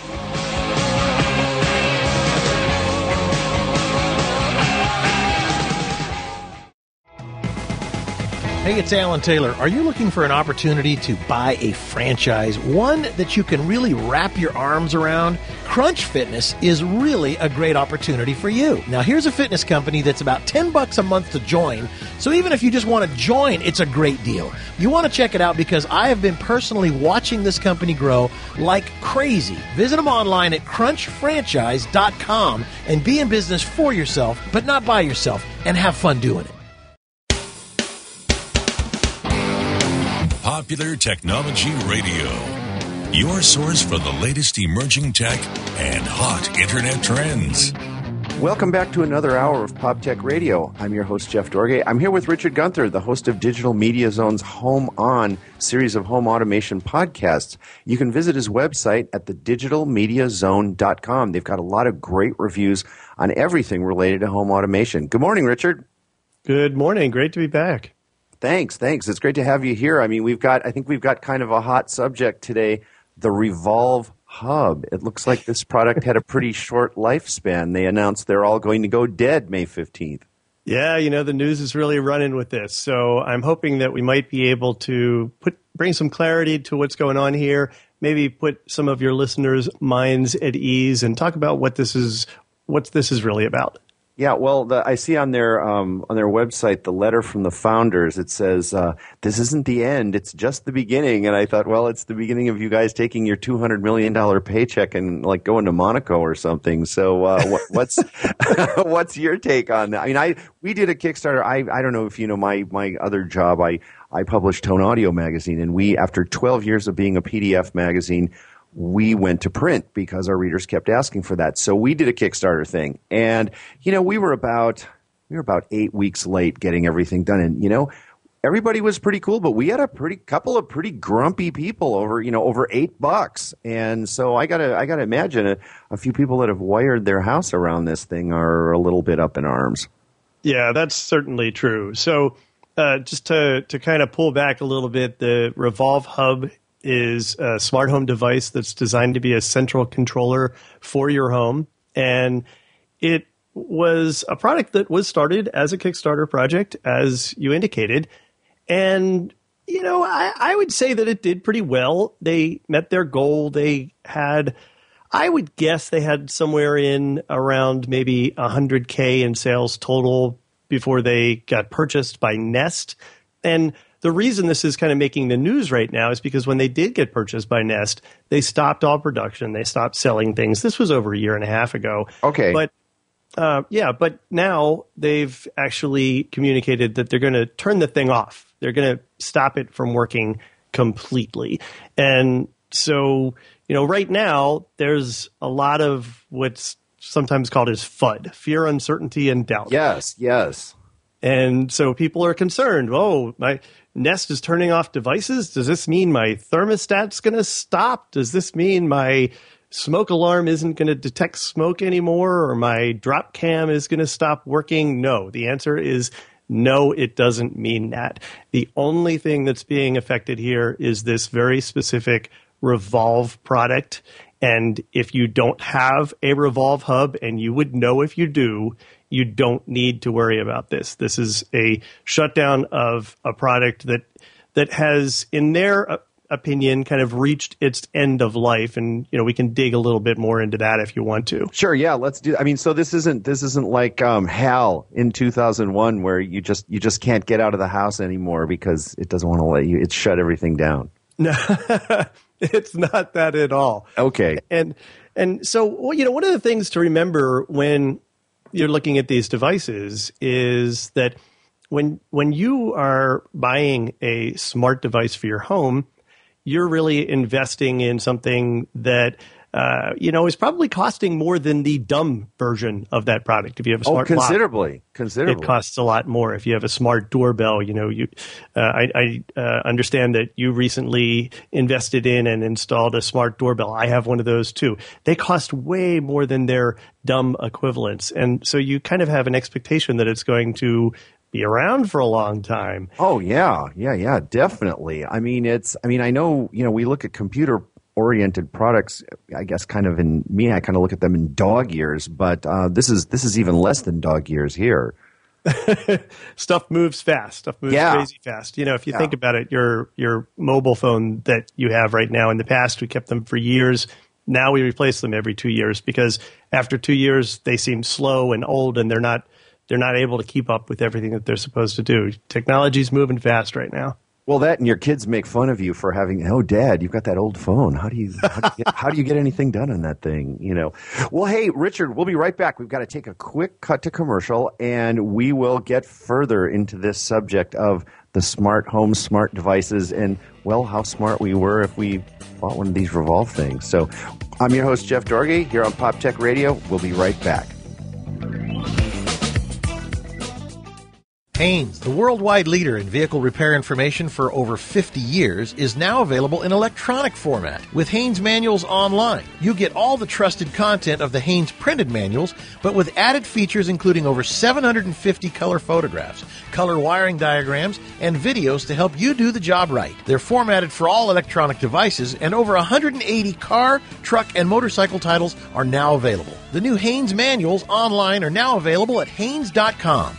Hey, it's Alan Taylor. Are you looking for an opportunity to buy a franchise, one that you can really wrap your arms around? Crunch Fitness is really a great opportunity for you. Now, here's a fitness company that's about $10 a month to join, so even if you just want to join, it's a great deal. You want to check it out because I have been personally watching this company grow like crazy. Visit them online at crunchfranchise.com and be in business for yourself, but not by yourself, and have fun doing it. Popular Technology Radio, your source for the latest emerging tech and hot internet trends. Welcome back to another hour of Pop Tech Radio. I'm your host, Jeff Dorgay. I'm here with Richard Gunther, the host of Digital Media Zone's Home On series of home automation podcasts. You can visit his website at thedigitalmediazone.com. They've got a lot of great reviews on everything related to home automation. Good morning, Richard. Good morning. Great to be back. Thanks. It's great to have you here. I mean, I think we've got kind of a hot subject today, the Revolve Hub. It looks like this product had a pretty short lifespan. They announced they're all going to go dead May 15th. Yeah, the news is really running with this. So I'm hoping that we might be able to bring some clarity to what's going on here, maybe put some of your listeners' minds at ease and talk about what this is really about. Yeah, well, I see on their website the letter from the founders. It says, "This isn't the end; it's just the beginning." And I thought, well, it's the beginning of you guys taking your $200 million paycheck and like going to Monaco or something. So, what's your take on that? I mean, we did a Kickstarter. I don't know if you know my other job. I published Tone Audio magazine, and we, after 12 years of being a PDF magazine, we went to print because our readers kept asking for that. So we did a Kickstarter thing. And, we were about 8 weeks late getting everything done. And, everybody was pretty cool, but we had a couple of pretty grumpy people over $8. And so I gotta imagine a few people that have wired their house around this thing are a little bit up in arms. Yeah, that's certainly true. So just to kind of pull back a little bit, the Revolve Hub is a smart home device that's designed to be a central controller for your home. And it was a product that was started as a Kickstarter project, as you indicated. And, I would say that it did pretty well. They met their goal. I would guess they had somewhere in around maybe $100K in sales total before they got purchased by Nest. And the reason this is kind of making the news right now is because when they did get purchased by Nest, they stopped all production. They stopped selling things. This was over a year and a half ago. Okay. But but now they've actually communicated that they're going to turn the thing off. They're going to stop it from working completely. And so, right now there's a lot of what's sometimes called as FUD, fear, uncertainty, and doubt. Yes. And so people are concerned. Oh, my Nest is turning off devices. Does this mean my thermostat's going to stop? Does this mean my smoke alarm isn't going to detect smoke anymore, or my drop cam is going to stop working? No. The answer is no, it doesn't mean that. The only thing that's being affected here is this very specific Revolve product. And if you don't have a Revolve hub, and you would know if you do, you don't need to worry about this. This is a shutdown of a product that has, in their opinion, kind of reached its end of life. And, we can dig a little bit more into that if you want to. Sure. Yeah, let's do. I mean, so this isn't like HAL in 2001, where you just can't get out of the house anymore because it doesn't want to let you. It's shut everything down. No, it's not that at all. Okay. And so, one of the things to remember when you're looking at these devices is that when you are buying a smart device for your home, you're really investing in something that is probably costing more than the dumb version of that product. If you have a smart considerably, it costs a lot more. If you have a smart doorbell, I understand that you recently invested in and installed a smart doorbell. I have one of those too. They cost way more than their dumb equivalents, and so you kind of have an expectation that it's going to be around for a long time. Oh yeah, definitely. I know, we look at computer-oriented products, I guess I kind of look at them in dog years, but this is even less than dog years here. Stuff moves fast. Stuff moves crazy fast. If you think about it, your mobile phone that you have right now, in the past we kept them for years. Now we replace them every 2 years because after 2 years they seem slow and old, and they're not able to keep up with everything that they're supposed to do. Technology's moving fast right now. Well, that and your kids make fun of you for having, oh, Dad, you've got that old phone. How do you get anything done on that thing? Well, hey, Richard, we'll be right back. We've got to take a quick cut to commercial, and we will get further into this subject of the smart home, smart devices, and, well, how smart we were if we bought one of these Revolve things. So I'm your host, Jeff Dorgey, here on Pop Tech Radio. We'll be right back. Haynes, the worldwide leader in vehicle repair information for over 50 years, is now available in electronic format. With Haynes Manuals Online, you get all the trusted content of the Haynes printed manuals, but with added features including over 750 color photographs, color wiring diagrams, and videos to help you do the job right. They're formatted for all electronic devices, and over 180 car, truck, and motorcycle titles are now available. The new Haynes Manuals Online are now available at Haynes.com.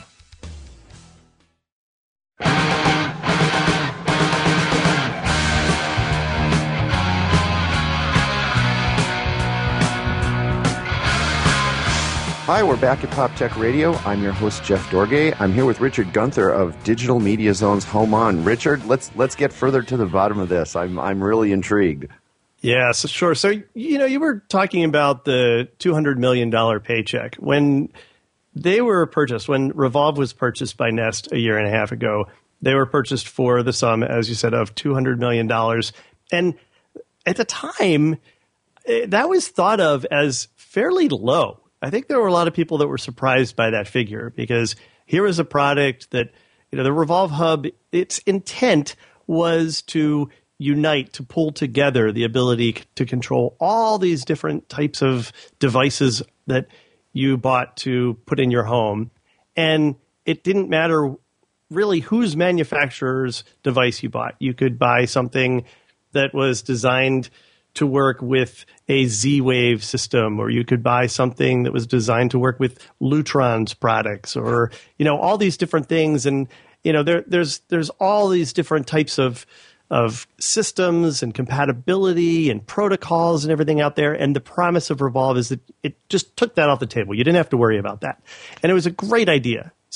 Hi, we're back at Pop Tech Radio. I'm your host, Jeff Dorgey. I'm here with Richard Gunther of Digital Media Zone's Home On. Richard, let's get further to the bottom of this. I'm really intrigued. Yeah, so sure. So, you were talking about the $200 million paycheck. When they were purchased, when Revolve was purchased by Nest a year and a half ago, they were purchased for the sum, as you said, of $200 million. And at the time, that was thought of as fairly low. I think there were a lot of people that were surprised by that figure because here was a product that, the Revolve Hub, its intent was to unite, to pull together the ability to control all these different types of devices that you bought to put in your home. And it didn't matter really whose manufacturer's device you bought. You could buy something that was designed to work with a Z-Wave system, or you could buy something that was designed to work with Lutron's products, or all these different things. And there's all these different types of systems and compatibility and protocols and everything out there. And the promise of Revolve is that it just took that off the table. You didn't have to worry about that, and it was a great idea. So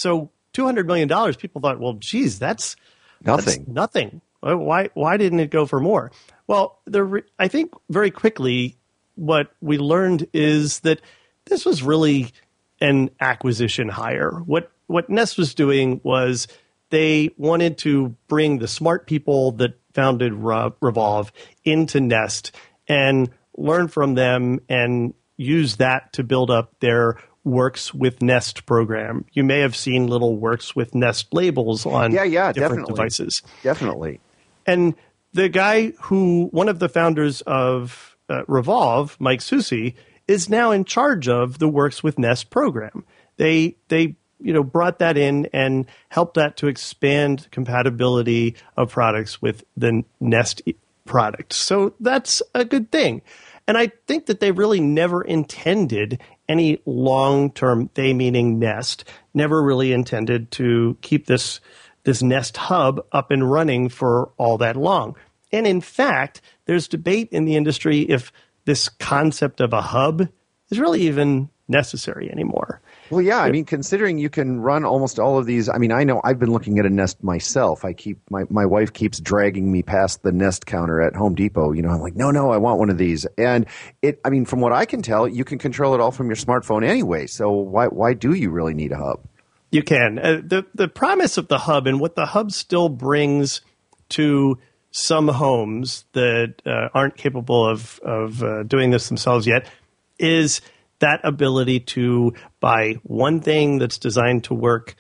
$200 million, people thought, well, geez, that's nothing. That's nothing. Why didn't it go for more? Well, I think very quickly what we learned is that this was really an acquisition hire. What Nest was doing was they wanted to bring the smart people that founded Revolve into Nest and learn from them and use that to build up their Works with Nest program. You may have seen little Works with Nest labels on different devices. Definitely. And the guy one of the founders of Revolve, Mike Susi, is now in charge of the Works with Nest program. They brought that in and helped that to expand compatibility of products with the Nest product. So that's a good thing. And I think that they really never intended any long-term, they meaning Nest, never really intended to keep this Nest hub up and running for all that long. And in fact, there's debate in the industry if this concept of a hub is really even necessary anymore. Well, yeah, I mean, considering you can run almost all of these, I mean, I know I've been looking at a Nest myself. My wife keeps dragging me past the Nest counter at Home Depot. I'm like, no, I want one of these. And from what I can tell, you can control it all from your smartphone anyway. So why do you really need a hub? You can. The promise of the hub and what the hub still brings to some homes that aren't capable of doing this themselves yet is that ability to buy one thing that's designed to work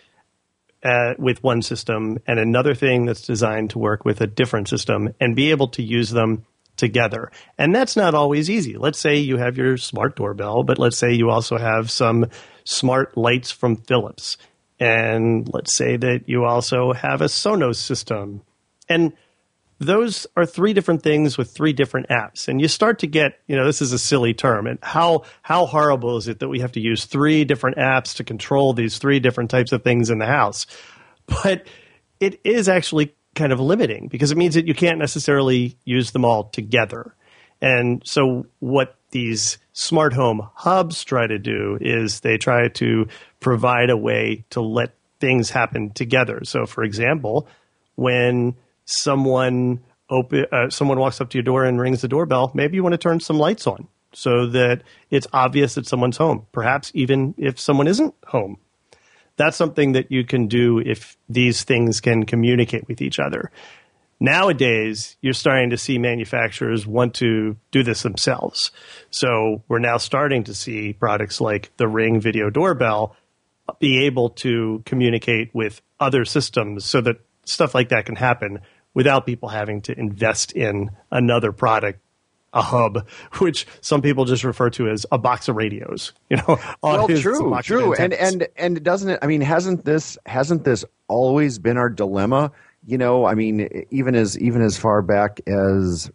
with one system and another thing that's designed to work with a different system and be able to use them together. And that's not always easy. Let's say you have your smart doorbell, but let's say you also have some smart lights from Philips. And let's say that you also have a Sonos system. And those are three different things with three different apps. And you start to get, this is a silly term. And how horrible is it that we have to use three different apps to control these three different types of things in the house? But it is actually kind of limiting because it means that you can't necessarily use them all together. And so what these smart home hubs try to do is they try to provide a way to let things happen together. So, for example, when someone walks up to your door and rings the doorbell, maybe you want to turn some lights on so that it's obvious that someone's home, perhaps even if someone isn't home. That's something that you can do if these things can communicate with each other. Nowadays, you're starting to see manufacturers want to do this themselves. So we're now starting to see products like the Ring Video Doorbell be able to communicate with other systems so that stuff like that can happen without people having to invest in another product, a hub, which some people just refer to as a box of radios. Well, true, and doesn't it? I mean, hasn't this always been our dilemma? I mean, even as far back as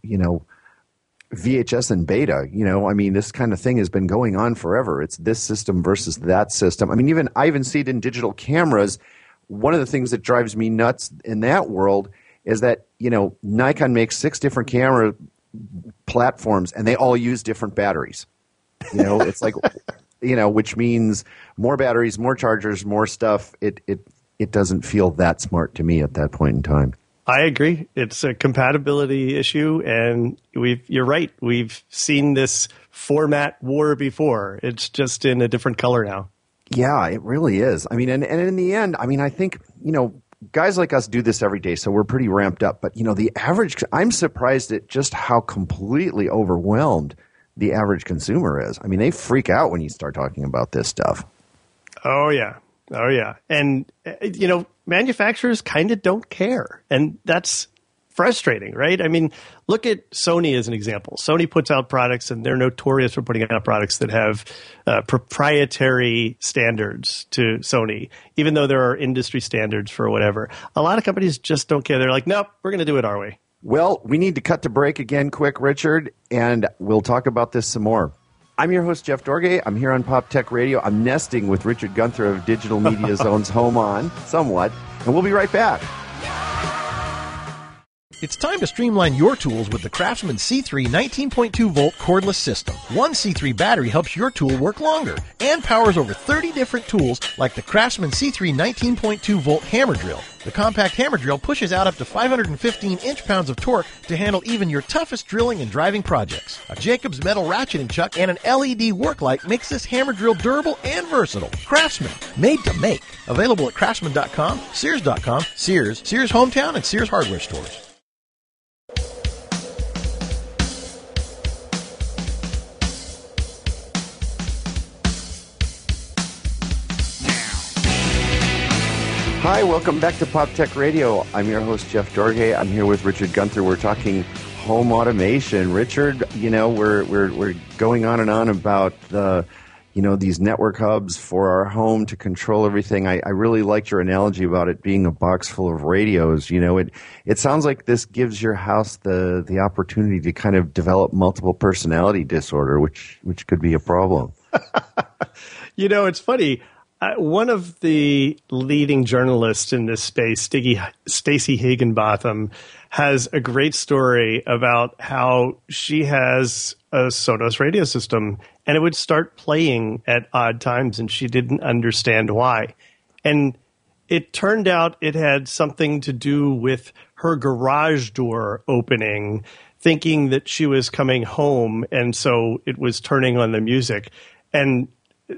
VHS and Beta. I mean, this kind of thing has been going on forever. It's this system versus that system. I mean, I even see it in digital cameras. One of the things that drives me nuts in that world is that, Nikon makes 6 different camera platforms and they all use different batteries. It's like, which means more batteries, more chargers, more stuff. It doesn't feel that smart to me at that point in time. I agree. It's a compatibility issue, and you're right. We've seen this format war before. It's just in a different color now. Yeah, it really is. I mean, and in the end, I mean, I think, guys like us do this every day, so we're pretty ramped up. But, the average, I'm surprised at just how completely overwhelmed the average consumer is. I mean, they freak out when you start talking about this stuff. Oh, yeah. And, manufacturers kind of don't care. And that's frustrating, right? I mean, look at Sony as an example. Sony puts out products, and they're notorious for putting out products that have proprietary standards to Sony, even though there are industry standards for whatever. A lot of companies just don't care. They're like, nope, we're going to do it our way. Well, we need to cut to break again quick, Richard, and we'll talk about this some more. I'm your host, Jeff Dorgay. I'm here on Pop Tech Radio. I'm nesting with Richard Gunther of Digital Media Zone's Home On, somewhat, and we'll be right back. It's time to streamline your tools with the Craftsman C3 19.2 volt cordless system. One C3 battery helps your tool work longer and powers over 30 different tools like the Craftsman C3 19.2 volt hammer drill. The compact hammer drill pushes out up to 515 inch-pounds of torque to handle even your toughest drilling and driving projects. A Jacobs metal ratcheting chuck and an LED work light makes this hammer drill durable and versatile. Craftsman, made to make. Available at craftsman.com, Sears.com, Sears, Sears Hometown, and Sears Hardware Stores. Hi, welcome back to Pop Tech Radio. I'm your host, Jeff Dorgay. I'm here with Richard Gunther. We're talking home automation. Richard, we're going on and on about these network hubs for our home to control everything. I really liked your analogy about it being a box full of radios. It sounds like this gives your house the opportunity to kind of develop multiple personality disorder, which could be a problem. It's funny. One of the leading journalists in this space, Stacey Higginbotham, has a great story about how she has a Sonos radio system and it would start playing at odd times and she didn't understand why. And it turned out it had something to do with her garage door opening, thinking that she was coming home, and so it was turning on the music. And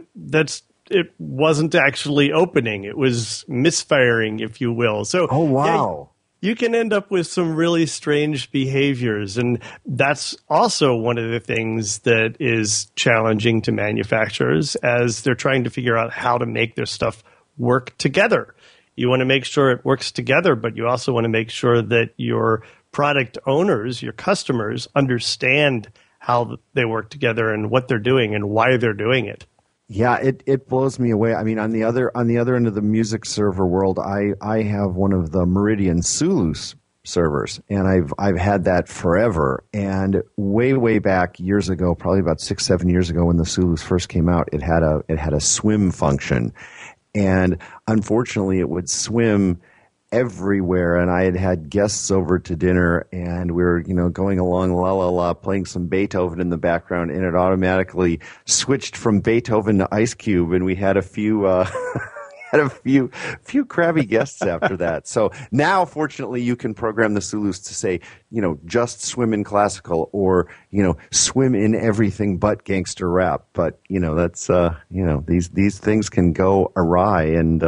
it wasn't actually opening. It was misfiring, if you will. So, oh, wow. Yeah, you can end up with some really strange behaviors. And that's also one of the things that is challenging to manufacturers as they're trying to figure out how to make their stuff work together. You want to make sure it works together, but you also want to make sure that your product owners, your customers, understand how they work together and what they're doing and why they're doing it. Yeah, it blows me away. I mean, on the other end of the music server world, I have one of the Meridian Sulu servers, and I've had that forever. And way back years ago, probably about 6-7 years ago, when the Sulus first came out, it had a swim function, and unfortunately, it would swim everywhere. And I had guests over to dinner, and we were going along la la la, playing some Beethoven in the background, and it automatically switched from Beethoven to Ice Cube, and we had a few had a few crabby guests after that. So now, fortunately, you can program the Sulus to say, just swim in classical, or swim in everything but gangster rap. But that's these things can go awry and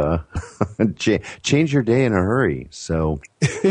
change your day in a hurry. So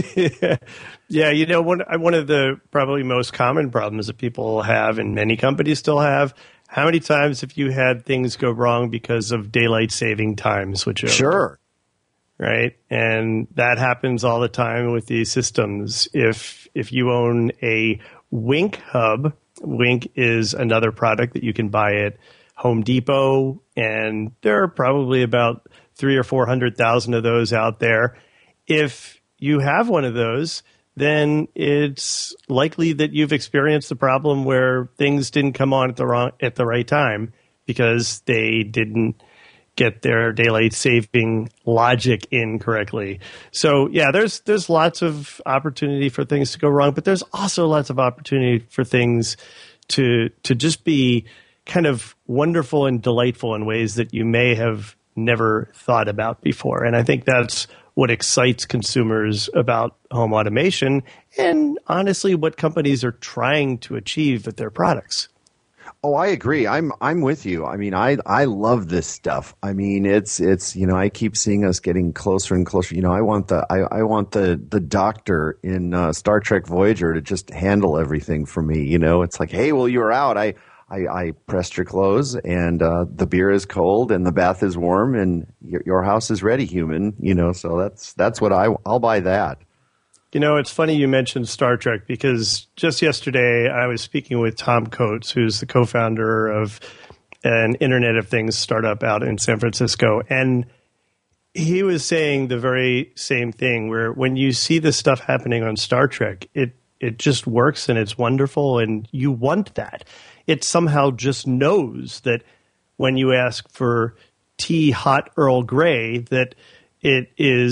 yeah, one of the probably most common problems that people have, and many companies still have. How many times have you had things go wrong because of daylight saving time switchover? Sure. Right? And that happens all the time with these systems. If you own a Wink hub, Wink is another product that you can buy at Home Depot, and there are probably about 300,000 or 400,000 of those out there. If you have one of those, then it's likely that you've experienced the problem where things didn't come on at the right time because they didn't get their daylight saving logic in correctly. So yeah, there's lots of opportunity for things to go wrong, but there's also lots of opportunity for things to just be kind of wonderful and delightful in ways that you may have never thought about before. And I think that's what excites consumers about home automation, and honestly, what companies are trying to achieve with their products. Oh, I agree. I'm with you. I mean, I love this stuff. I mean, it's I keep seeing us getting closer and closer. I want the doctor in Star Trek Voyager to just handle everything for me. It's like, hey, well, you were out. I pressed your clothes, and the beer is cold, and the bath is warm, and your house is ready, human. So that's what I'll buy that. It's funny you mentioned Star Trek, because just yesterday I was speaking with Tom Coates, who's the co-founder of an Internet of Things startup out in San Francisco, and he was saying the very same thing, where when you see this stuff happening on Star Trek, it just works and it's wonderful, and you want that. It somehow just knows that when you ask for tea hot Earl Grey, that it is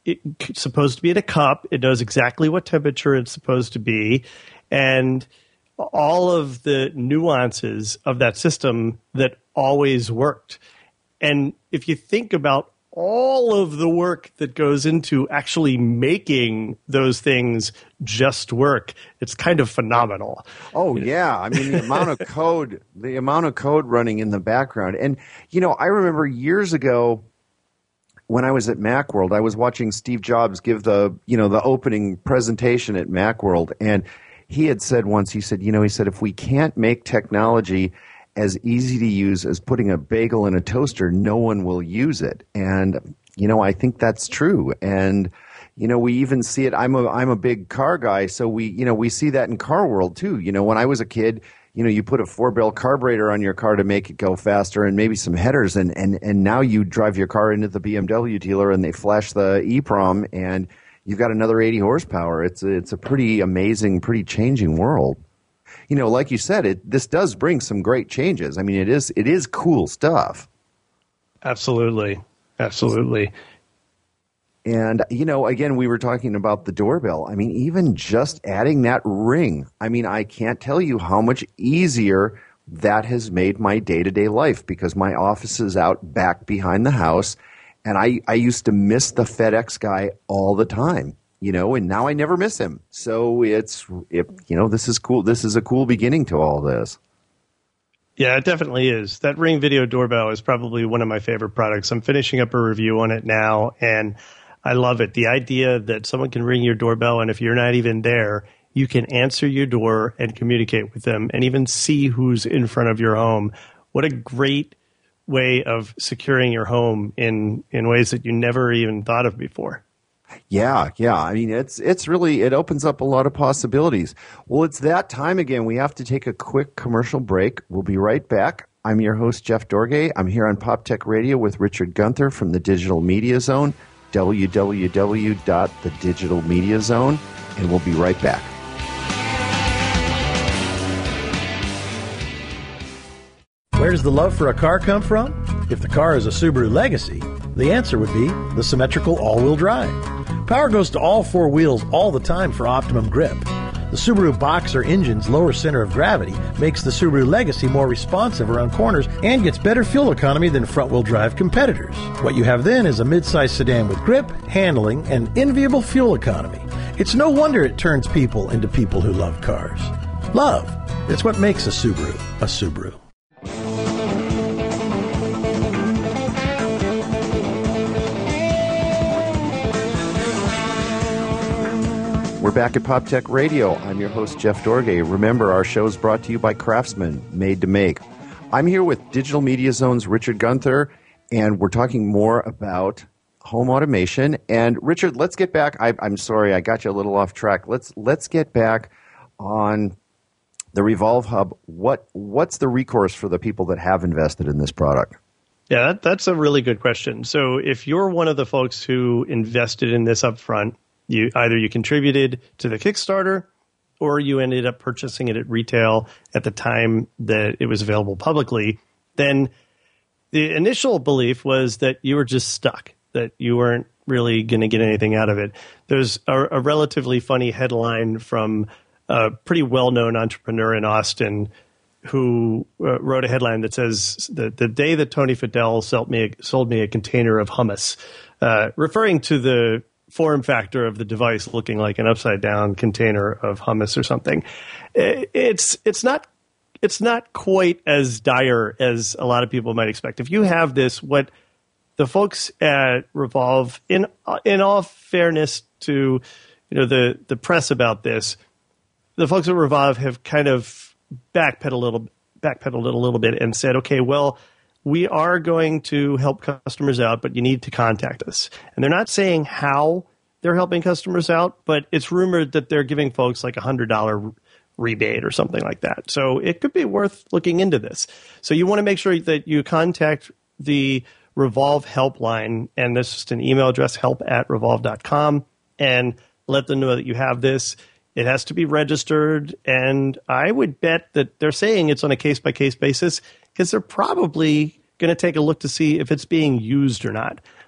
it's supposed to be in a cup. It knows exactly what temperature it's supposed to be, and all of the nuances of that system that always worked. And if you think about all of the work that goes into actually making those things just work, it's kind of phenomenal. Oh yeah, I mean the amount of code running in the background. And I remember years ago when I was at Macworld, I was watching Steve Jobs give the opening presentation at Macworld, and he had said once, he said, if we can't make technology as easy to use as putting a bagel in a toaster, no one will use it. And, I think that's true. And, we even see it. I'm a big car guy, so we see that in car world too. When I was a kid, you put a 4-barrel carburetor on your car to make it go faster and maybe some headers. And now you drive your car into the BMW dealer and they flash the EEPROM and you've got another 80 horsepower. It's a pretty amazing, pretty changing world. Like you said, this does bring some great changes. I mean, it is cool stuff. Absolutely. And, again, we were talking about the doorbell. I mean, even just adding that ring, I mean, I can't tell you how much easier that has made my day-to-day life, because my office is out back behind the house, and I used to miss the FedEx guy all the time. And now I never miss him. So this is cool. This is a cool beginning to all this. Yeah, it definitely is. That Ring Video Doorbell is probably one of my favorite products. I'm finishing up a review on it now, and I love it. The idea that someone can ring your doorbell, and if you're not even there, you can answer your door and communicate with them and even see who's in front of your home. What a great way of securing your home in ways that you never even thought of before. Yeah. I mean, it's really, it opens up a lot of possibilities. Well, it's that time again. We have to take a quick commercial break. We'll be right back. I'm your host, Jeff Dorgay. I'm here on Pop Tech Radio with Richard Gunther from the Digital Media Zone, www.thedigitalmediazone, and we'll be right back. Where does the love for a car come from? If the car is a Subaru Legacy, the answer would be the symmetrical all-wheel drive. Power goes to all four wheels all the time for optimum grip. The Subaru Boxer engine's lower center of gravity makes the Subaru Legacy more responsive around corners and gets better fuel economy than front-wheel drive competitors. What you have then is a mid-size sedan with grip, handling, and enviable fuel economy. It's no wonder it turns people into people who love cars. Love. It's what makes a Subaru a Subaru. We're back at Pop Tech Radio. I'm your host, Jeff Dorgay. Remember, our show is brought to you by Craftsman, made to make. I'm here with Digital Media Zone's Richard Gunther, and we're talking more about home automation. And Richard, let's get back. I'm sorry, I got you a little off track. Let's get back on the Revolve Hub. What's the recourse for the people that have invested in this product? Yeah, that's a really good question. So if you're one of the folks who invested in this up front, you contributed to the Kickstarter or you ended up purchasing it at retail at the time that it was available publicly, then the initial belief was that you were just stuck, that you weren't really going to get anything out of it. There's a relatively funny headline from a pretty well-known entrepreneur in Austin who wrote a headline that says, the day that Tony Fadell sold me a container of hummus, referring to the form factor of the device looking like an upside down container of hummus or something. It's not quite as dire as a lot of people might expect. If you have this, what the folks at Revolve, in all fairness to the press about this, the folks at Revolve have kind of backpedaled it a little bit and said, okay, well, we are going to help customers out, but you need to contact us. And they're not saying how they're helping customers out, but it's rumored that they're giving folks like $100 rebate or something like that. So it could be worth looking into this. So you want to make sure that you contact the Revolve helpline, and this is an email address, help@revolve.com, and let them know that you have this. It has to be registered, and I would bet that they're saying it's on a case-by-case basis because they're probably going to take a look to see if it's being used or not.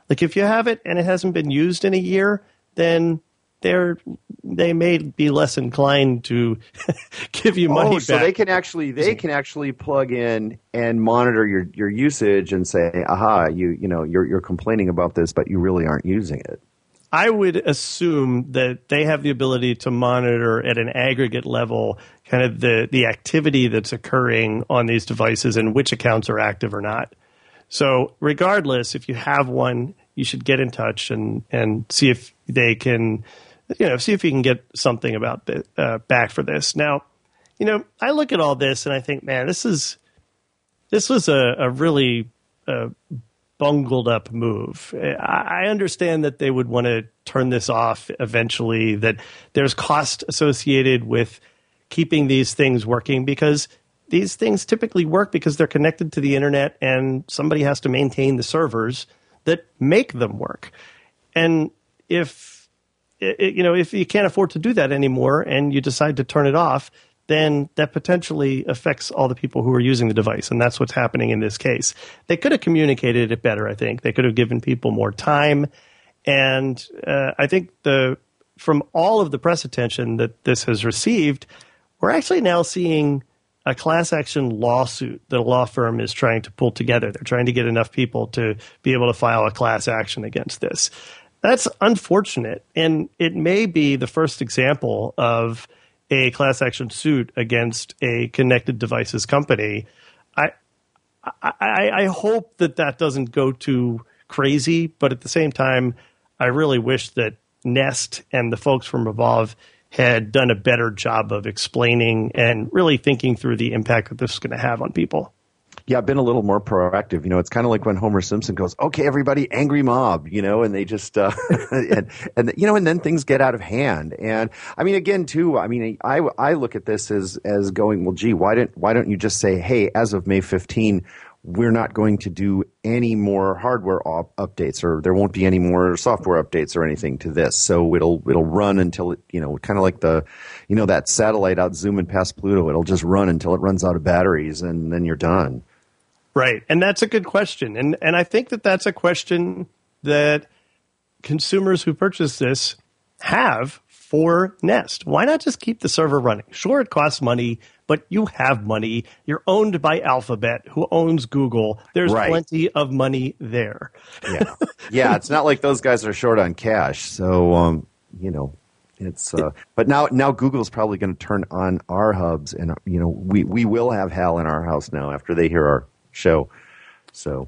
Like if you have it and it hasn't been used in a year, then they may be less inclined to give you money back. So they can actually plug in and monitor your usage and say, aha, you're complaining about this, but you really aren't using it. I would assume that they have the ability to monitor at an aggregate level kind of the activity that's occurring on these devices and which accounts are active or not. So regardless, if you have one, you should get in touch and see if they can, see if you can get something about back for this. Now, I look at all this and I think, man, this was a really bungled up move. I understand that they would want to turn this off eventually, that there's cost associated with keeping these things working because these things typically work because they're connected to the internet and somebody has to maintain the servers that make them work. And if you can't afford to do that anymore and you decide to turn it off, then that potentially affects all the people who are using the device. And that's what's happening in this case. They could have communicated it better, I think. They could have given people more time. And I think from all of the press attention that this has received, we're actually now seeing a class action lawsuit that a law firm is trying to pull together. They're trying to get enough people to be able to file a class action against this. That's unfortunate. And it may be the first example of a class action suit against a connected devices company. I hope that doesn't go too crazy, but at the same time, I really wish that Nest and the folks from Revolve had done a better job of explaining and really thinking through the impact that this is going to have on people. Yeah, I've been a little more proactive. It's kind of like when Homer Simpson goes, "Okay, everybody, angry mob," and they just and then things get out of hand. And I mean, again, too, I look at this as going, well, gee, why don't you just say, hey, as of May 15, we're not going to do any more hardware updates, or there won't be any more software updates or anything to this. So it'll run until it, kind of like that satellite out zooming past Pluto. It'll just run until it runs out of batteries, and then you're done. Right. And that's a good question. And I think that's a question that consumers who purchase this have for Nest. Why not just keep the server running? Sure, it costs money, but you have money. You're owned by Alphabet, who owns Google. There's plenty of money there. Yeah. Yeah, it's not like those guys are short on cash. So, it's but now Google's probably going to turn on our hubs, and we will have HAL in our house now after they hear our show. So,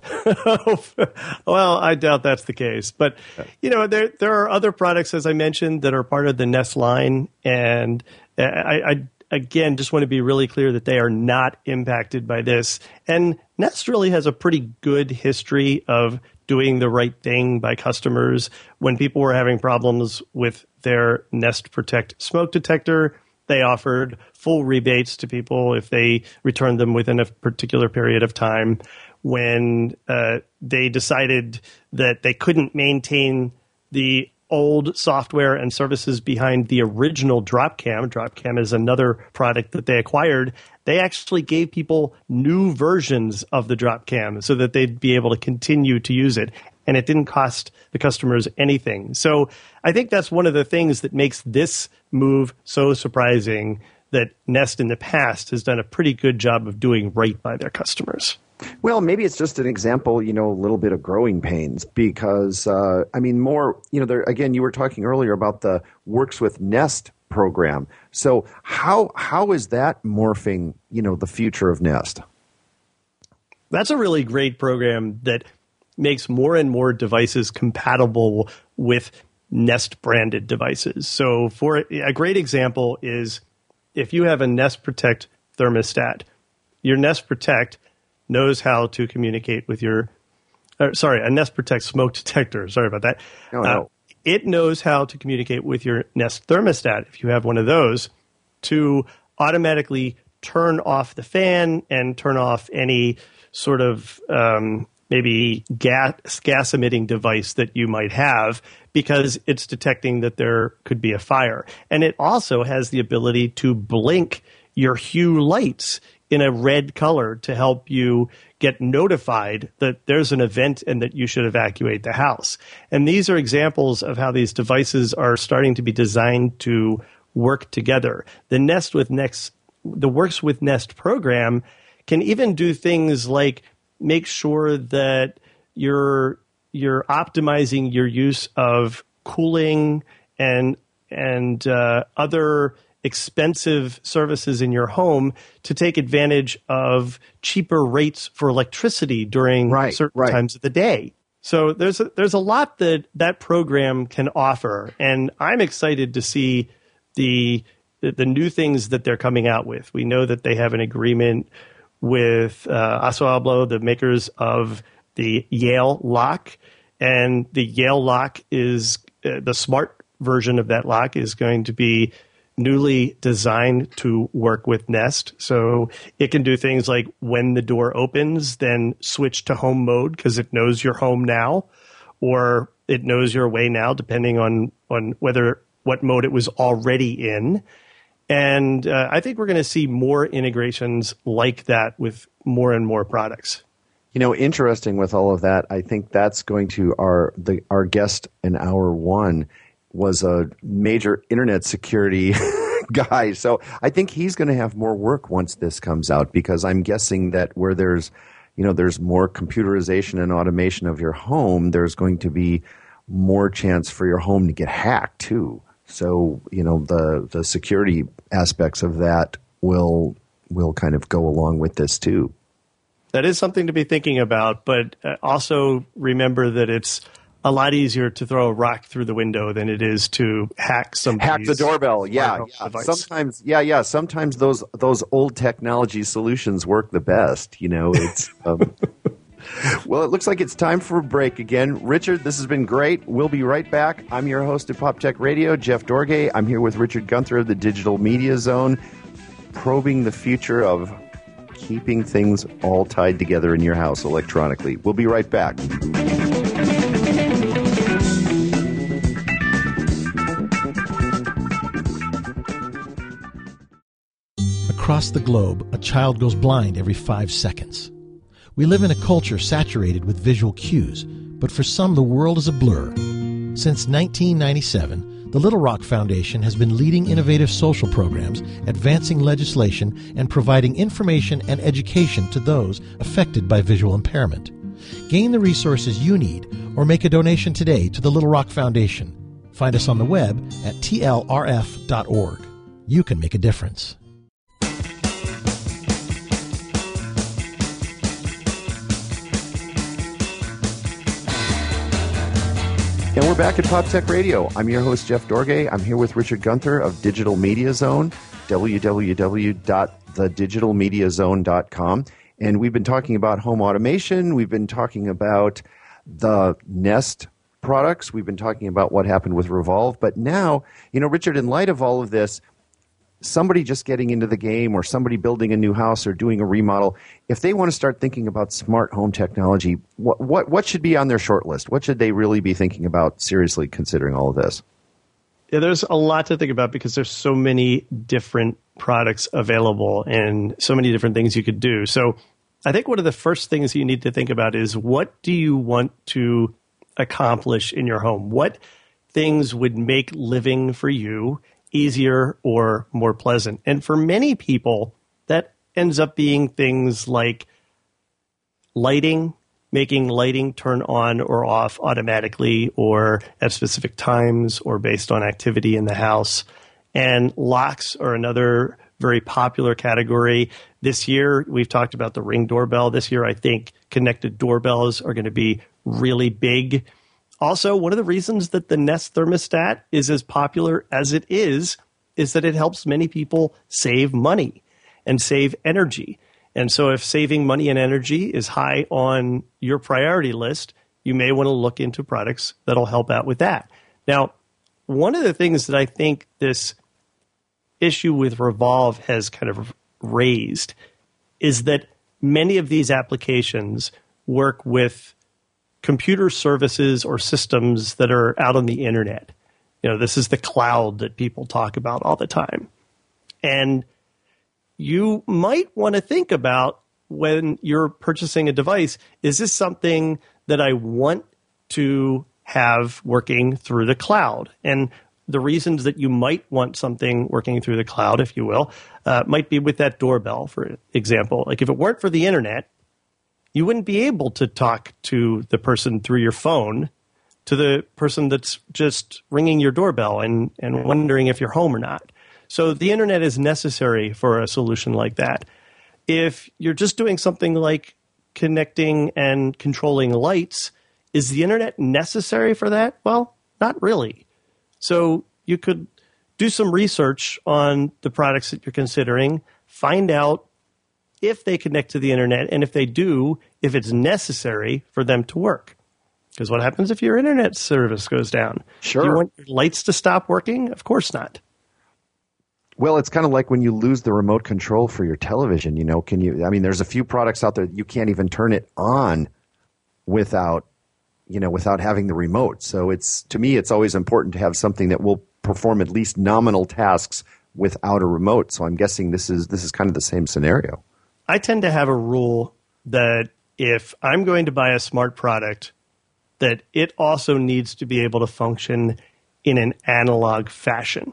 well, I doubt that's the case. But there are other products, as I mentioned, that are part of the Nest line, and I again just want to be really clear that they are not impacted by this. And Nest really has a pretty good history of doing the right thing by customers. When people were having problems with their Nest Protect smoke detector, they offered full rebates to people if they returned them within a particular period of time. When they decided that they couldn't maintain the old software and services behind the original Dropcam is another product that they acquired, they actually gave people new versions of the Dropcam so that they'd be able to continue to use it. And it didn't cost the customers anything. So I think that's one of the things that makes this move so surprising, that Nest in the past has done a pretty good job of doing right by their customers. Well, maybe it's just an example, a little bit of growing pains, because, more, again, you were talking earlier about the Works with Nest program. So how is that morphing, the future of Nest? That's a really great program that makes more and more devices compatible with Nest branded devices. So for a great example is if you have a Nest Protect thermostat, your Nest Protect knows how to communicate with a Nest Protect smoke detector. Sorry about that. Oh, no. It knows how to communicate with your Nest thermostat, if you have one of those, to automatically turn off the fan and turn off any sort of maybe gas emitting device that you might have, because it's detecting that there could be a fire. And it also has the ability to blink your Hue lights in a red color to help you get notified that there's an event and that you should evacuate the house. And these are examples of how these devices are starting to be designed to work together. The Works with Nest program can even do things like make sure that you're optimizing your use of cooling and other expensive services in your home to take advantage of cheaper rates for electricity during certain times of the day. So there's a lot that program can offer, and I'm excited to see the new things that they're coming out with. We know that they have an agreement with ASSA ABLOY, the makers of the Yale lock, and the Yale lock is the smart version of that lock is going to be newly designed to work with Nest. So it can do things like when the door opens, then switch to home mode because it knows you're home now, or it knows you're away now, depending on what mode it was already in. And I think we're going to see more integrations like that with more and more products. Interesting with all of that, I think that's going to our guest in hour one was a major internet security guy. So I think he's going to have more work once this comes out, because I'm guessing that where there's more computerization and automation of your home, there's going to be more chance for your home to get hacked too. So, the security aspects of that will kind of go along with this too. That is something to be thinking about, but also remember that it's a lot easier to throw a rock through the window than it is to hack the doorbell. Yeah. Device. Sometimes those old technology solutions work the best. It's well, it looks like it's time for a break again. Richard, this has been great. We'll be right back. I'm your host at Pop Tech Radio, Jeff Dorgay. I'm here with Richard Gunther of the Digital Media Zone, probing the future of keeping things all tied together in your house electronically. We'll be right back. Across the globe, a child goes blind every 5 seconds. We live in a culture saturated with visual cues, but for some the world is a blur. Since 1997, the Little Rock Foundation has been leading innovative social programs, advancing legislation, and providing information and education to those affected by visual impairment. Gain the resources you need or make a donation today to the Little Rock Foundation. Find us on the web at tlrf.org. You can make a difference. And we're back at Pop Tech Radio. I'm your host, Jeff Dorgay. I'm here with Richard Gunther of Digital Media Zone, www.thedigitalmediazone.com. And we've been talking about home automation. We've been talking about the Nest products. We've been talking about what happened with Revolve. But now, Richard, in light of all of this, somebody just getting into the game or somebody building a new house or doing a remodel, if they want to start thinking about smart home technology, what should be on their short list? What should they really be thinking about seriously considering all of this? Yeah, there's a lot to think about because there's so many different products available and so many different things you could do. So I think one of the first things you need to think about is, what do you want to accomplish in your home? What things would make living for you easier or more pleasant? And for many people, that ends up being things like lighting, making lighting turn on or off automatically or at specific times or based on activity in the house. And locks are another very popular category. This year, we've talked about the Ring doorbell. This year, I think connected doorbells are going to be really big. Also, one of the reasons that the Nest thermostat is as popular as it is that it helps many people save money and save energy. And so if saving money and energy is high on your priority list, you may want to look into products that'll help out with that. Now, one of the things that I think this issue with Revolve has kind of raised is that many of these applications work with computer services or systems that are out on the internet. This is the cloud that people talk about all the time. And you might want to think about when you're purchasing a device, is this something that I want to have working through the cloud? And the reasons that you might want something working through the cloud, if you will, might be with that doorbell, for example. Like if it weren't for the internet, you wouldn't be able to talk to the person through your phone, to the person that's just ringing your doorbell and wondering if you're home or not. So the internet is necessary for a solution like that. If you're just doing something like connecting and controlling lights, is the internet necessary for that? Well, not really. So you could do some research on the products that you're considering, find out if they connect to the internet, and if they do, if it's necessary for them to work. Because what happens if your internet service goes down? Sure. Do you want your lights to stop working? Of course not. Well, it's kind of like when you lose the remote control for your television. There's a few products out there that you can't even turn it on without having the remote. So to me, it's always important to have something that will perform at least nominal tasks without a remote. So I'm guessing this is kind of the same scenario. I tend to have a rule that if I'm going to buy a smart product, that it also needs to be able to function in an analog fashion.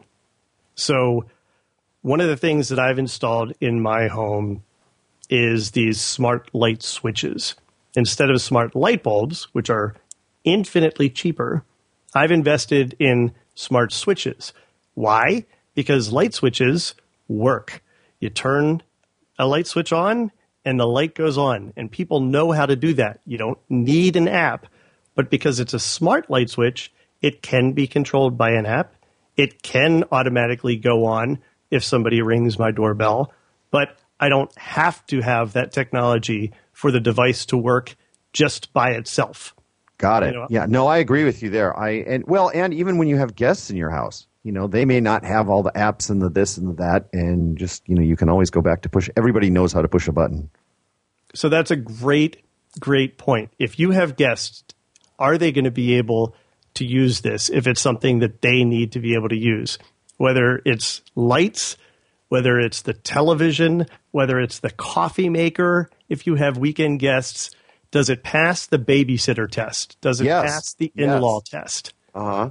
So one of the things that I've installed in my home is these smart light switches. Instead of smart light bulbs, which are infinitely cheaper, I've invested in smart switches. Why? Because light switches work. You turn a light switch on and the light goes on, and people know how to do that. You don't need an app, but because it's a smart light switch, it can be controlled by an app. It can automatically go on if somebody rings my doorbell, but I don't have to have that technology for the device to work just by itself. Got it. Yeah, no, I agree with you there. And even when you have guests in your house, they may not have all the apps and the this and the that, and just, you can always go back to push. Everybody knows how to push a button. So that's a great, great point. If you have guests, are they going to be able to use this if it's something that they need to be able to use? Whether it's lights, whether it's the television, whether it's the coffee maker, if you have weekend guests, does it pass the babysitter test? Does it pass the in-law test? Uh-huh.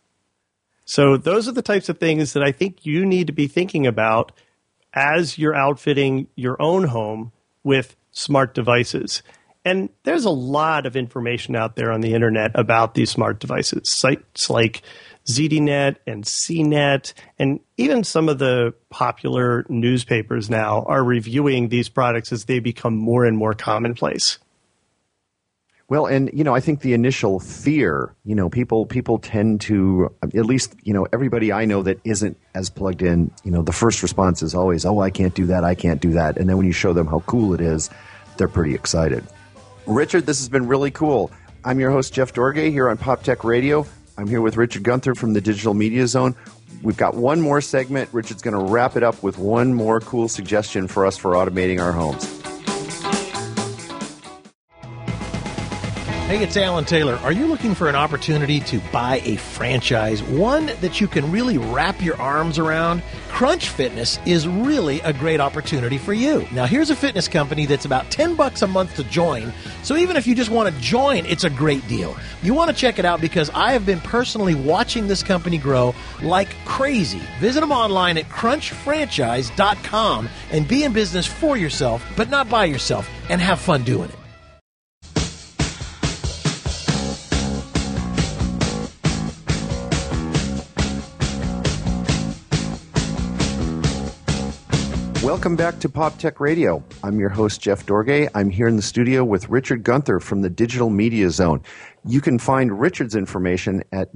So those are the types of things that I think you need to be thinking about as you're outfitting your own home with smart devices. And there's a lot of information out there on the internet about these smart devices. Sites like ZDNet and CNET, and even some of the popular newspapers now are reviewing these products as they become more and more commonplace. Well, and, I think the initial fear, people tend to, at least, everybody I know that isn't as plugged in, the first response is always, oh, I can't do that, I can't do that. And then when you show them how cool it is, they're pretty excited. Richard, this has been really cool. I'm your host, Jeff Dorgay, here on Pop Tech Radio. I'm here with Richard Gunther from the Digital Media Zone. We've got one more segment. Richard's going to wrap it up with one more cool suggestion for us for automating our homes. Hey, it's Alan Taylor. Are you looking for an opportunity to buy a franchise, one that you can really wrap your arms around? Crunch Fitness is really a great opportunity for you. Now, here's a fitness company that's about $10 a month to join, so even if you just want to join, it's a great deal. You want to check it out because I have been personally watching this company grow like crazy. Visit them online at crunchfranchise.com and be in business for yourself, but not by yourself, and have fun doing it. Welcome back to Pop Tech Radio. I'm your host, Jeff Dorgay. I'm here in the studio with Richard Gunther from the Digital Media Zone. You can find Richard's information at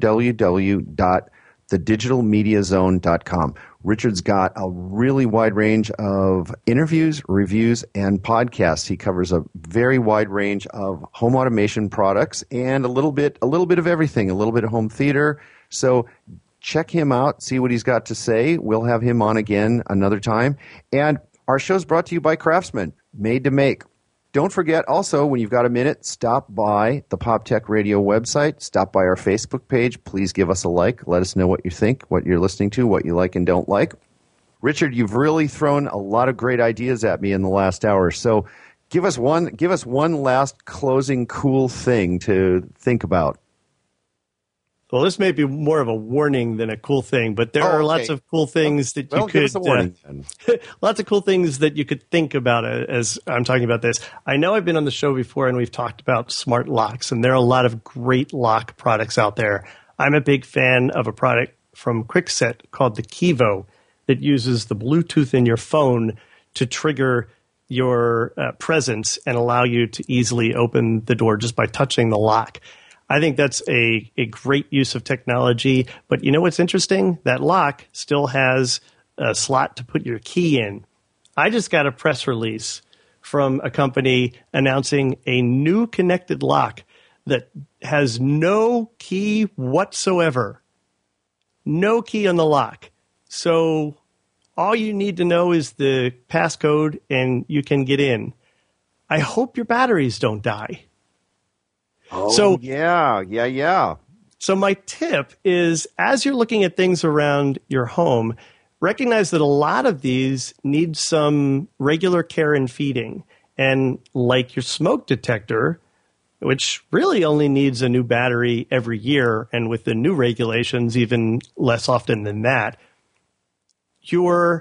www.thedigitalmediazone.com. Richard's got a really wide range of interviews, reviews, and podcasts. He covers a very wide range of home automation products and a little bit of everything, a little bit of home theater. So check him out, see what he's got to say. We'll have him on again another time. And our show's brought to you by Craftsman, made to make. Don't forget also, when you've got a minute, stop by the Pop Tech Radio website, stop by our Facebook page. Please give us a like. Let us know what you think, what you're listening to, what you like and don't like. Richard, you've really thrown a lot of great ideas at me in the last hour. So give us one last closing cool thing to think about. Well, this may be more of a warning than a cool thing, but there are lots of cool things that you could. Give us a warning, then. Lots of cool things that you could think about as I'm talking about this. I know I've been on the show before and we've talked about smart locks, and there are a lot of great lock products out there. I'm a big fan of a product from Kwikset called the Kevo that uses the Bluetooth in your phone to trigger your presence and allow you to easily open the door just by touching the lock. I think that's a great use of technology. But you know what's interesting? That lock still has a slot to put your key in. I just got a press release from a company announcing a new connected lock that has no key whatsoever. No key on the lock. So all you need to know is the passcode and you can get in. I hope your batteries don't die. Oh, so, yeah. So my tip is, as you're looking at things around your home, recognize that a lot of these need some regular care and feeding. And like your smoke detector, which really only needs a new battery every year, and with the new regulations, even less often than that, your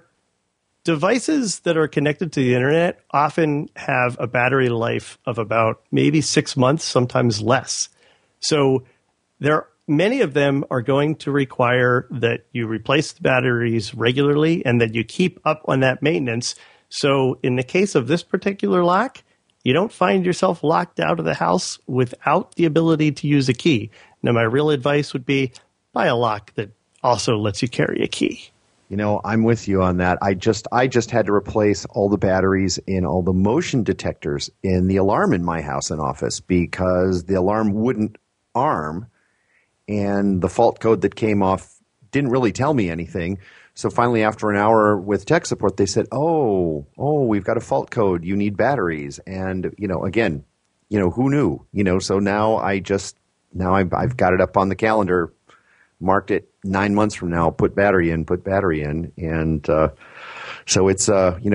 devices that are connected to the internet often have a battery life of about maybe 6 months, sometimes less. So many of them are going to require that you replace the batteries regularly and that you keep up on that maintenance. So in the case of this particular lock, you don't find yourself locked out of the house without the ability to use a key. Now, my real advice would be buy a lock that also lets you carry a key. You know, I'm with you on that. I just had to replace all the batteries in all the motion detectors in the alarm in my house and office because the alarm wouldn't arm, and the fault code that came off didn't really tell me anything. So finally, after an hour with tech support, they said, "Oh, we've got a fault code. You need batteries." And again, who knew? So now I've got it up on the calendar, marked it 9 months from now. Put battery in, and so it's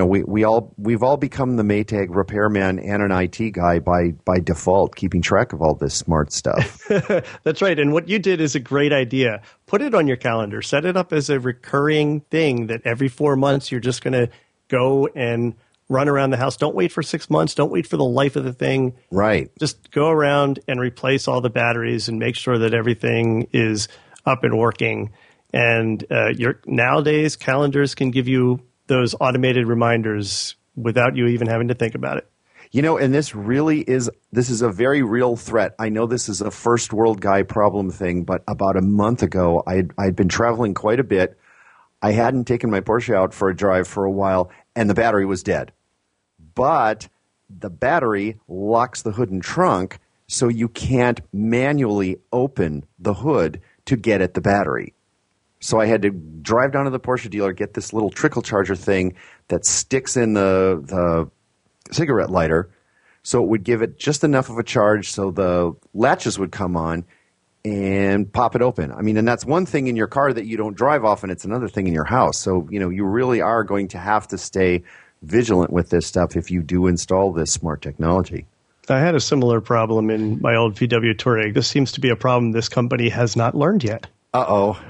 we've all become the Maytag repairman and an IT guy by default, keeping track of all this smart stuff. That's right. And what you did is a great idea. Put it on your calendar. Set it up as a recurring thing that every 4 months you're just going to go and run around the house. Don't wait for 6 months. Don't wait for the life of the thing. Right. Just go around and replace all the batteries and make sure that everything is up and working. And nowadays, calendars can give you those automated reminders without you even having to think about it. And this is a very real threat. I know this is a first world guy problem thing, but about a month ago, I'd been traveling quite a bit. I hadn't taken my Porsche out for a drive for a while, and the battery was dead. But the battery locks the hood and trunk, so you can't manually open the hood to get at the battery. So I had to drive down to the Porsche dealer, get this little trickle charger thing that sticks in the cigarette lighter, so it would give it just enough of a charge so the latches would come on and pop it open. I mean, and that's one thing in your car that you don't drive often. It's another thing in your house. So, you really are going to have to stay vigilant with this stuff if you do install this smart technology. I had a similar problem in my old VW Touareg. This seems to be a problem this company has not learned yet. Uh-oh.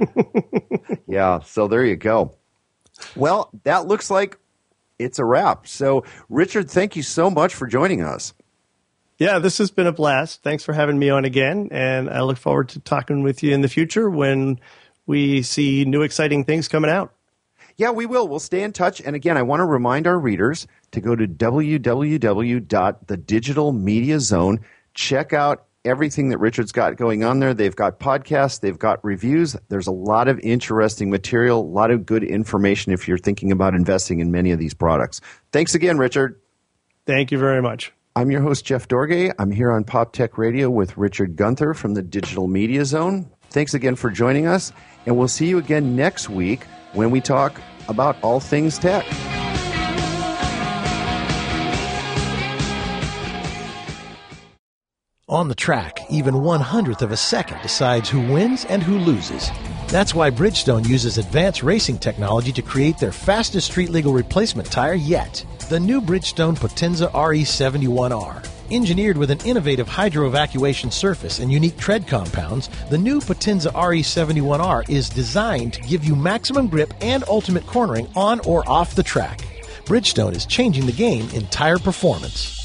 Yeah, so there you go. Well, that looks like it's a wrap. So, Richard, thank you so much for joining us. Yeah, this has been a blast. Thanks for having me on again, and I look forward to talking with you in the future when we see new exciting things coming out. Yeah, we will. We'll stay in touch. And again, I want to remind our readers to go to www.thedigitalmediazone. Check out everything that Richard's got going on there. They've got podcasts. They've got reviews. There's a lot of interesting material, a lot of good information if you're thinking about investing in many of these products. Thanks again, Richard. Thank you very much. I'm your host, Jeff Dorgay. I'm here on Pop Tech Radio with Richard Gunther from the Digital Media Zone. Thanks again for joining us, and we'll see you again next week when we talk about all things tech. On the track, even 1/100th of a second decides who wins and who loses. That's why Bridgestone uses advanced racing technology to create their fastest street-legal replacement tire yet, the new Bridgestone Potenza RE71R. Engineered with an innovative hydro-evacuation surface and unique tread compounds, the new Potenza RE71R is designed to give you maximum grip and ultimate cornering on or off the track. Bridgestone is changing the game in tire performance.